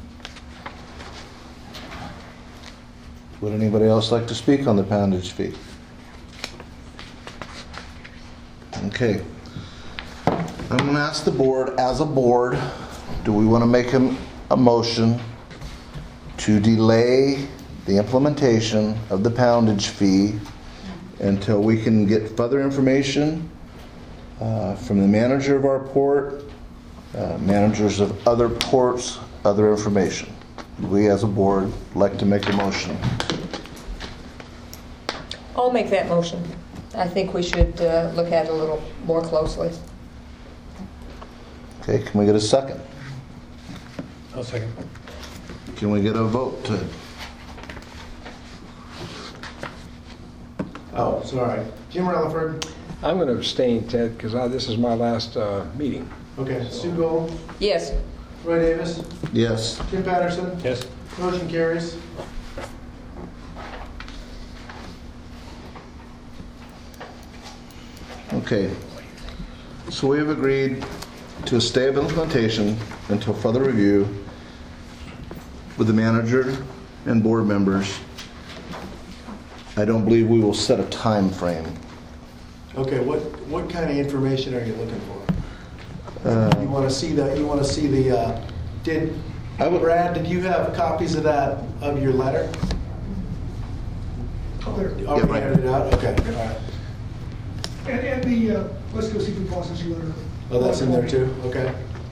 Would anybody else like to speak on the poundage fee? Okay. I'm going to ask the board, as a board, do we want to make a, a motion to delay the implementation of the poundage fee until we can get further information uh, from the manager of our port, uh, managers of other ports, other information? We as a board like to make a motion. I'll make that motion. I think we should uh, look at it a little more closely. Okay, can we get a second? I'll second. Can we get a vote, Ted? Oh, sorry. Jim Rutherford. I'm going to abstain, Ted, because this is my last uh, meeting. Okay. Sue Gold. Yes. Roy Davis. Yes. Jim Patterson. Yes. Motion carries. Okay. So we have agreed to a stay of implementation until further review with the manager and board members. I don't believe we will set a time frame. Okay, what, what kind of information are you looking for? Uh, You want to see the, you want to see the, uh, did, I would- Brad, did you have copies of that, of your letter? Oh, there. Oh, Yeah, you right. handed it out? Okay, all right. And, and the, uh, let's go see the processing letter. Oh, that's in there too? Okay.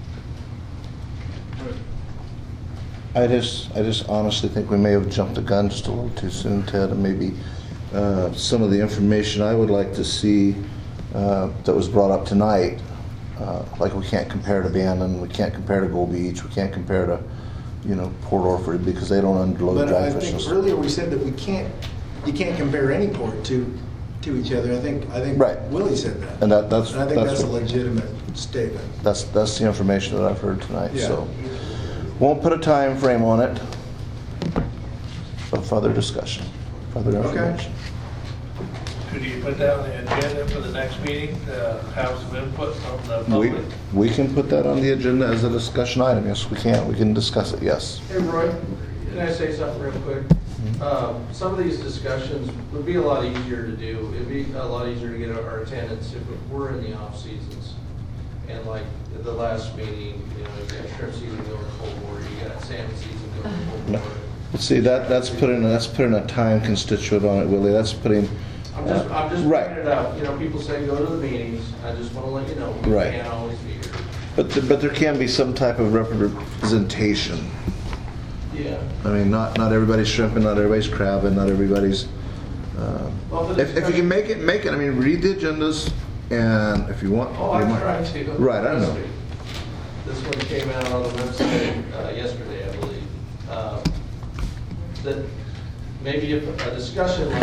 I just, I just honestly think we may have jumped the gun just a little too soon, Ted, and maybe uh, some of the information I would like to see uh, that was brought up tonight, uh, like we can't compare to Bandon, we can't compare to Gold Beach, we can't compare to, you know, Port Orford because they don't unload But dry I fish. think earlier we said that we can't, you can't compare any port to, to each other. I think, I think Right. Willie said that. And that, that's, And I think that's, that's a what- legitimate statement. that's, that's the information that I've heard tonight, Yeah. so. Won't put a time frame on it, but further discussion, further Okay. information. Could you put that on the agenda for the next meeting, to have some input from the We, public? we can put that on the agenda as a discussion item, yes, we can, we can discuss it, yes. Hey, Roy, can I say something real quick? Um, Some of these discussions would be a lot easier to do. It'd be a lot easier to get our attendance if we're in the off seasons. And like the last meeting, you know, you got shrimp season going full board, you got salmon season going full No. board. See, that, that's putting, that's putting a time constituent on it, Willie, that's putting, I'm just, I'm just Right. bringing it up. You know, people say go to the meetings. I just want to let you know, we Right. can't always be here. but, th- but there can be some type of representation. Yeah. I mean, not, not everybody's shrimping, not everybody's crabbing, not everybody's, uh, Well, for the if, if you can make it, make it, I mean, read the agendas, and if you want. Oh, you I might- tried to. Right, I know. This one came out on the website uh, yesterday, I believe. Um, That maybe if a discussion like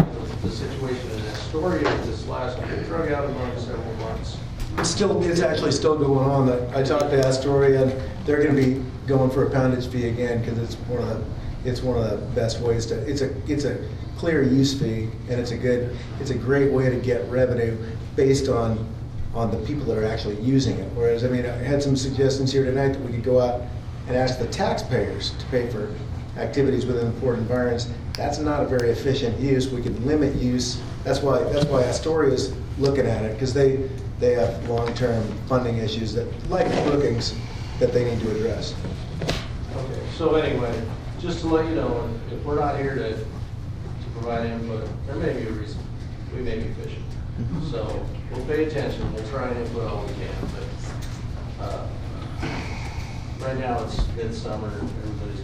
the situation in Astoria this last year, drug out among several months. It's still, it's actually still going on. I talked to Astoria, and they're gonna be going for a poundage fee again, because it's one of the, it's one of the best ways to, it's a, it's a clear use fee, and it's a good, it's a great way to get revenue based on, on the people that are actually using it. Whereas, I mean, I had some suggestions here tonight that we could go out and ask the taxpayers to pay for activities within the port environs. That's not a very efficient use. We could limit use. That's why, that's why Astoria's looking at it, because they, they have long-term funding issues that, like Brookings, that they need to address. Okay, so anyway, just to let you know, if we're not here to, to provide input, there may be a reason. We may be fishing. So we'll pay attention. We'll try and input all we can. But uh, right now it's midsummer. Everybody's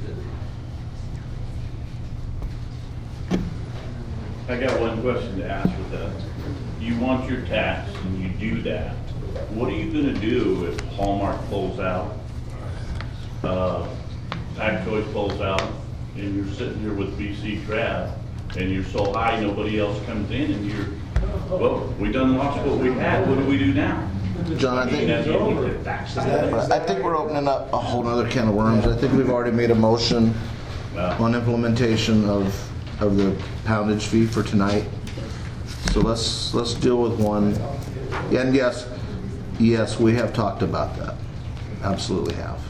busy. I got one question to ask with that. You want your tax and you do that. What are you gonna do if Hallmark pulls out, uh, Pack Choice pulls out, and you're sitting here with B C Trav, and you're so high nobody else comes in, and you're, well, we done lost what we had, what do we do now? John, I think, That's over. I think we're opening up a whole other can of worms. I think we've already made a motion on implementation of, of the poundage fee for tonight. So let's, let's deal with one. And yes, yes, we have talked about that. Absolutely have.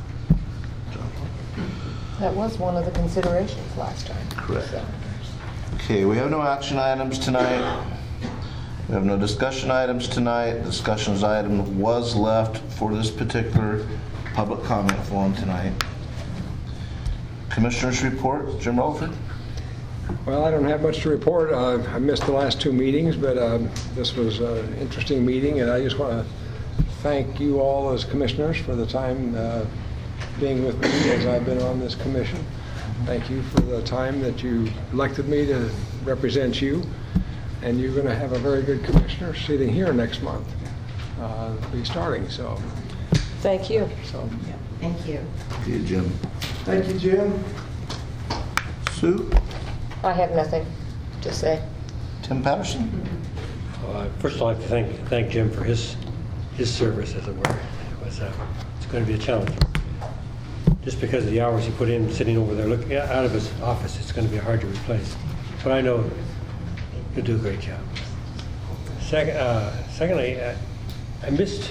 That was one of the considerations last time. Correct. So. Okay, we have no action items tonight. We have no discussion items tonight. Discussions item was left for this particular public comment forum tonight. Commissioners report, Jim Rutherford. Well, I don't have much to report. Uh, I missed the last two meetings, but uh, this was an interesting meeting, and I just want to thank you all as commissioners for the time uh, being with me as I've been on this commission. Thank you for the time that you elected me to represent you, and you're going to have a very good commissioner sitting here next month. Uh, be starting, so. Thank you. So. Thank you. Thank you, Jim. Thank you, Jim. Sue? I have nothing to say. Tim Patterson? Uh, First, I'd like to thank, thank Jim for his, his service, as it were. It was, uh, it's going to be a challenge. Just because of the hours he put in sitting over there looking out of his office, it's going to be hard to replace. But I know you'll do a great job. Second, uh, secondly, I, I missed,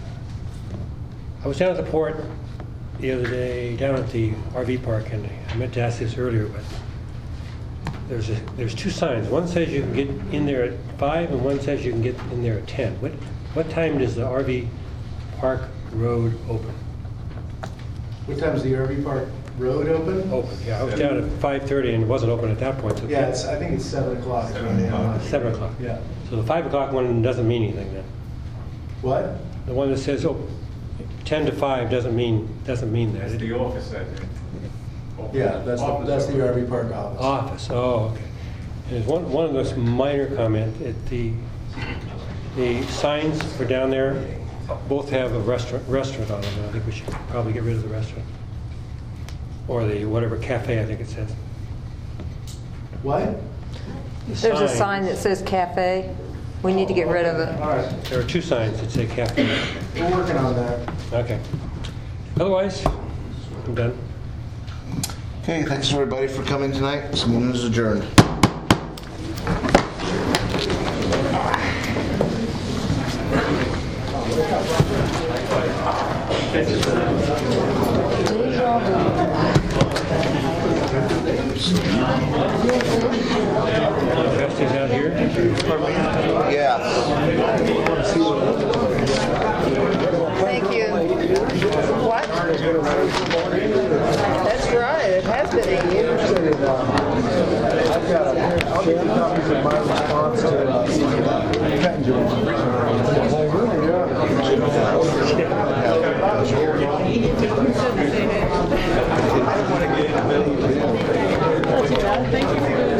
I was down at the port the other day, down at the R V park, and I meant to ask this earlier, but there's a, there's two signs. One says you can get in there at five, and one says you can get in there at ten. What what time does the R V park road open? What time is the R V park road open? Open, yeah. I was down at five thirty and it wasn't open at that point. So Yeah, it's, I think it's seven o'clock. Seven o'clock. Yeah. So the five o'clock one doesn't mean anything then? What? The one that says, oh, ten to five doesn't mean, doesn't mean that. It's the office, I think. Yeah, that's the, that's the R V park office. Office, oh, okay. And there's one, one of those minor comment, it, the, the signs for down there both have a restaurant, restaurant on them. I think we should probably get rid of the restaurant. Or the whatever cafe, I think it says. What? The There's a sign that says cafe. We need to get rid of it. All right, There are two signs that say cafe. we're working on that. Okay. Otherwise, I'm done. Okay, thanks everybody for coming tonight. This meeting is adjourned. Trustees out here? Yeah. Thank you. What? That's right. It has been eight years. I've got a, I'll give you copies of my response to uh, Thank you for this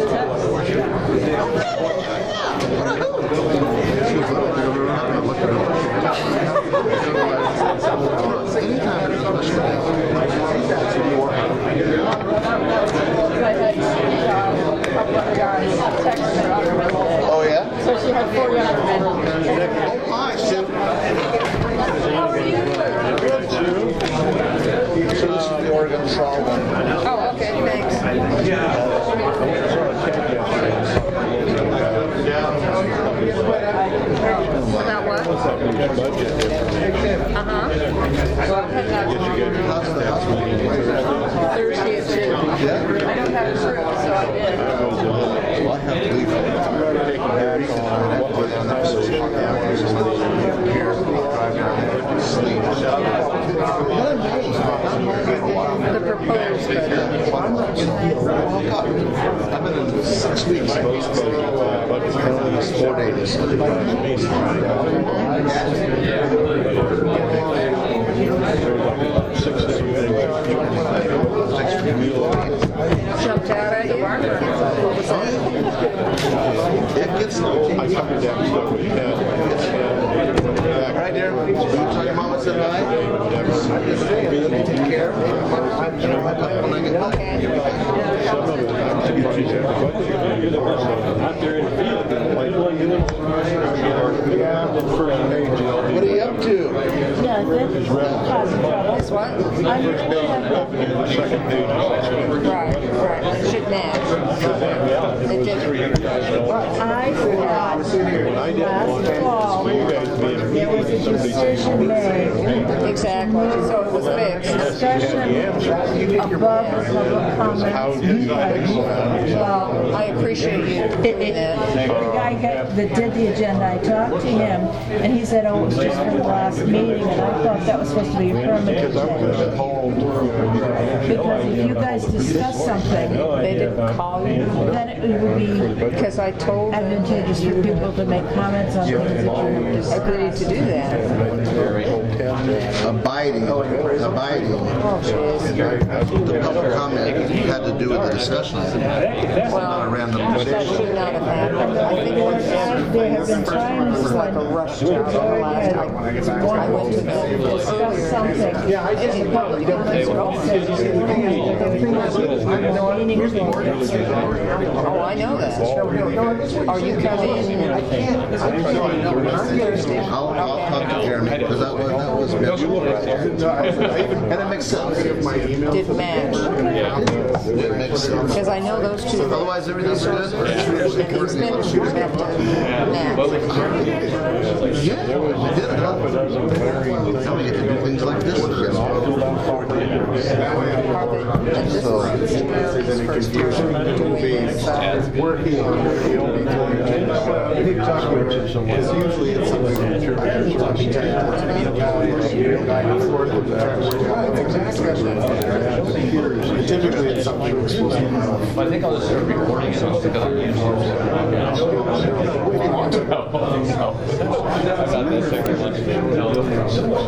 test. So she had four younger men. Oh, hi, Sue. So this is the Oregon Trawl one. Oh, okay, thanks. About what? Uh-huh. Well, I'll head out Thursday at two. I don't have proof, so I did. Well, I have to leave. The proposed budget. I've been in six weeks. Four days. Jumped out at you? What was that? It gets, I covered that stuff with Ted. Right there. You tell your mama said hi? Take care. When I get back. What are you up to? Yeah, this is This what? Right, right. It should match. It did. I thought last fall, there was a decision made. Exactly, so it was fixed. Discussion above the public comment. Well, I appreciate you doing that. The guy got- that did the agenda, I talked to him, and he said, oh, it was just for the last meeting, and I thought that was supposed to be a permanent change. Because if you guys discuss something, They didn't call you? then it would be Because I told them. advantageous for people to make comments on things that you're discussing. Agreed to do that. Abiding, abiding. Oh, jeez. The public comment had to do with the discussion. Not a Well, random that discussion. should not have happened. I think There what have happened there have been times was like a when rush job the last time. I went to the discuss something, and the public comments are all said, the previous meeting. Oh, I know that. Are you coming Thursday? I'll, I'll talk to Jeremy, because that was, that was mutual. And it makes sense. Didn't match. It makes sense. Because I know those two. Otherwise, everything's good. And the expenditures have to match. Yeah, we did it. Now we get to do things like this together. And this is Mary's first year. Working on it's usually it's something that typically it's something we're supposed to know. I think I'll just start recording it because I'm using it. I got this second one.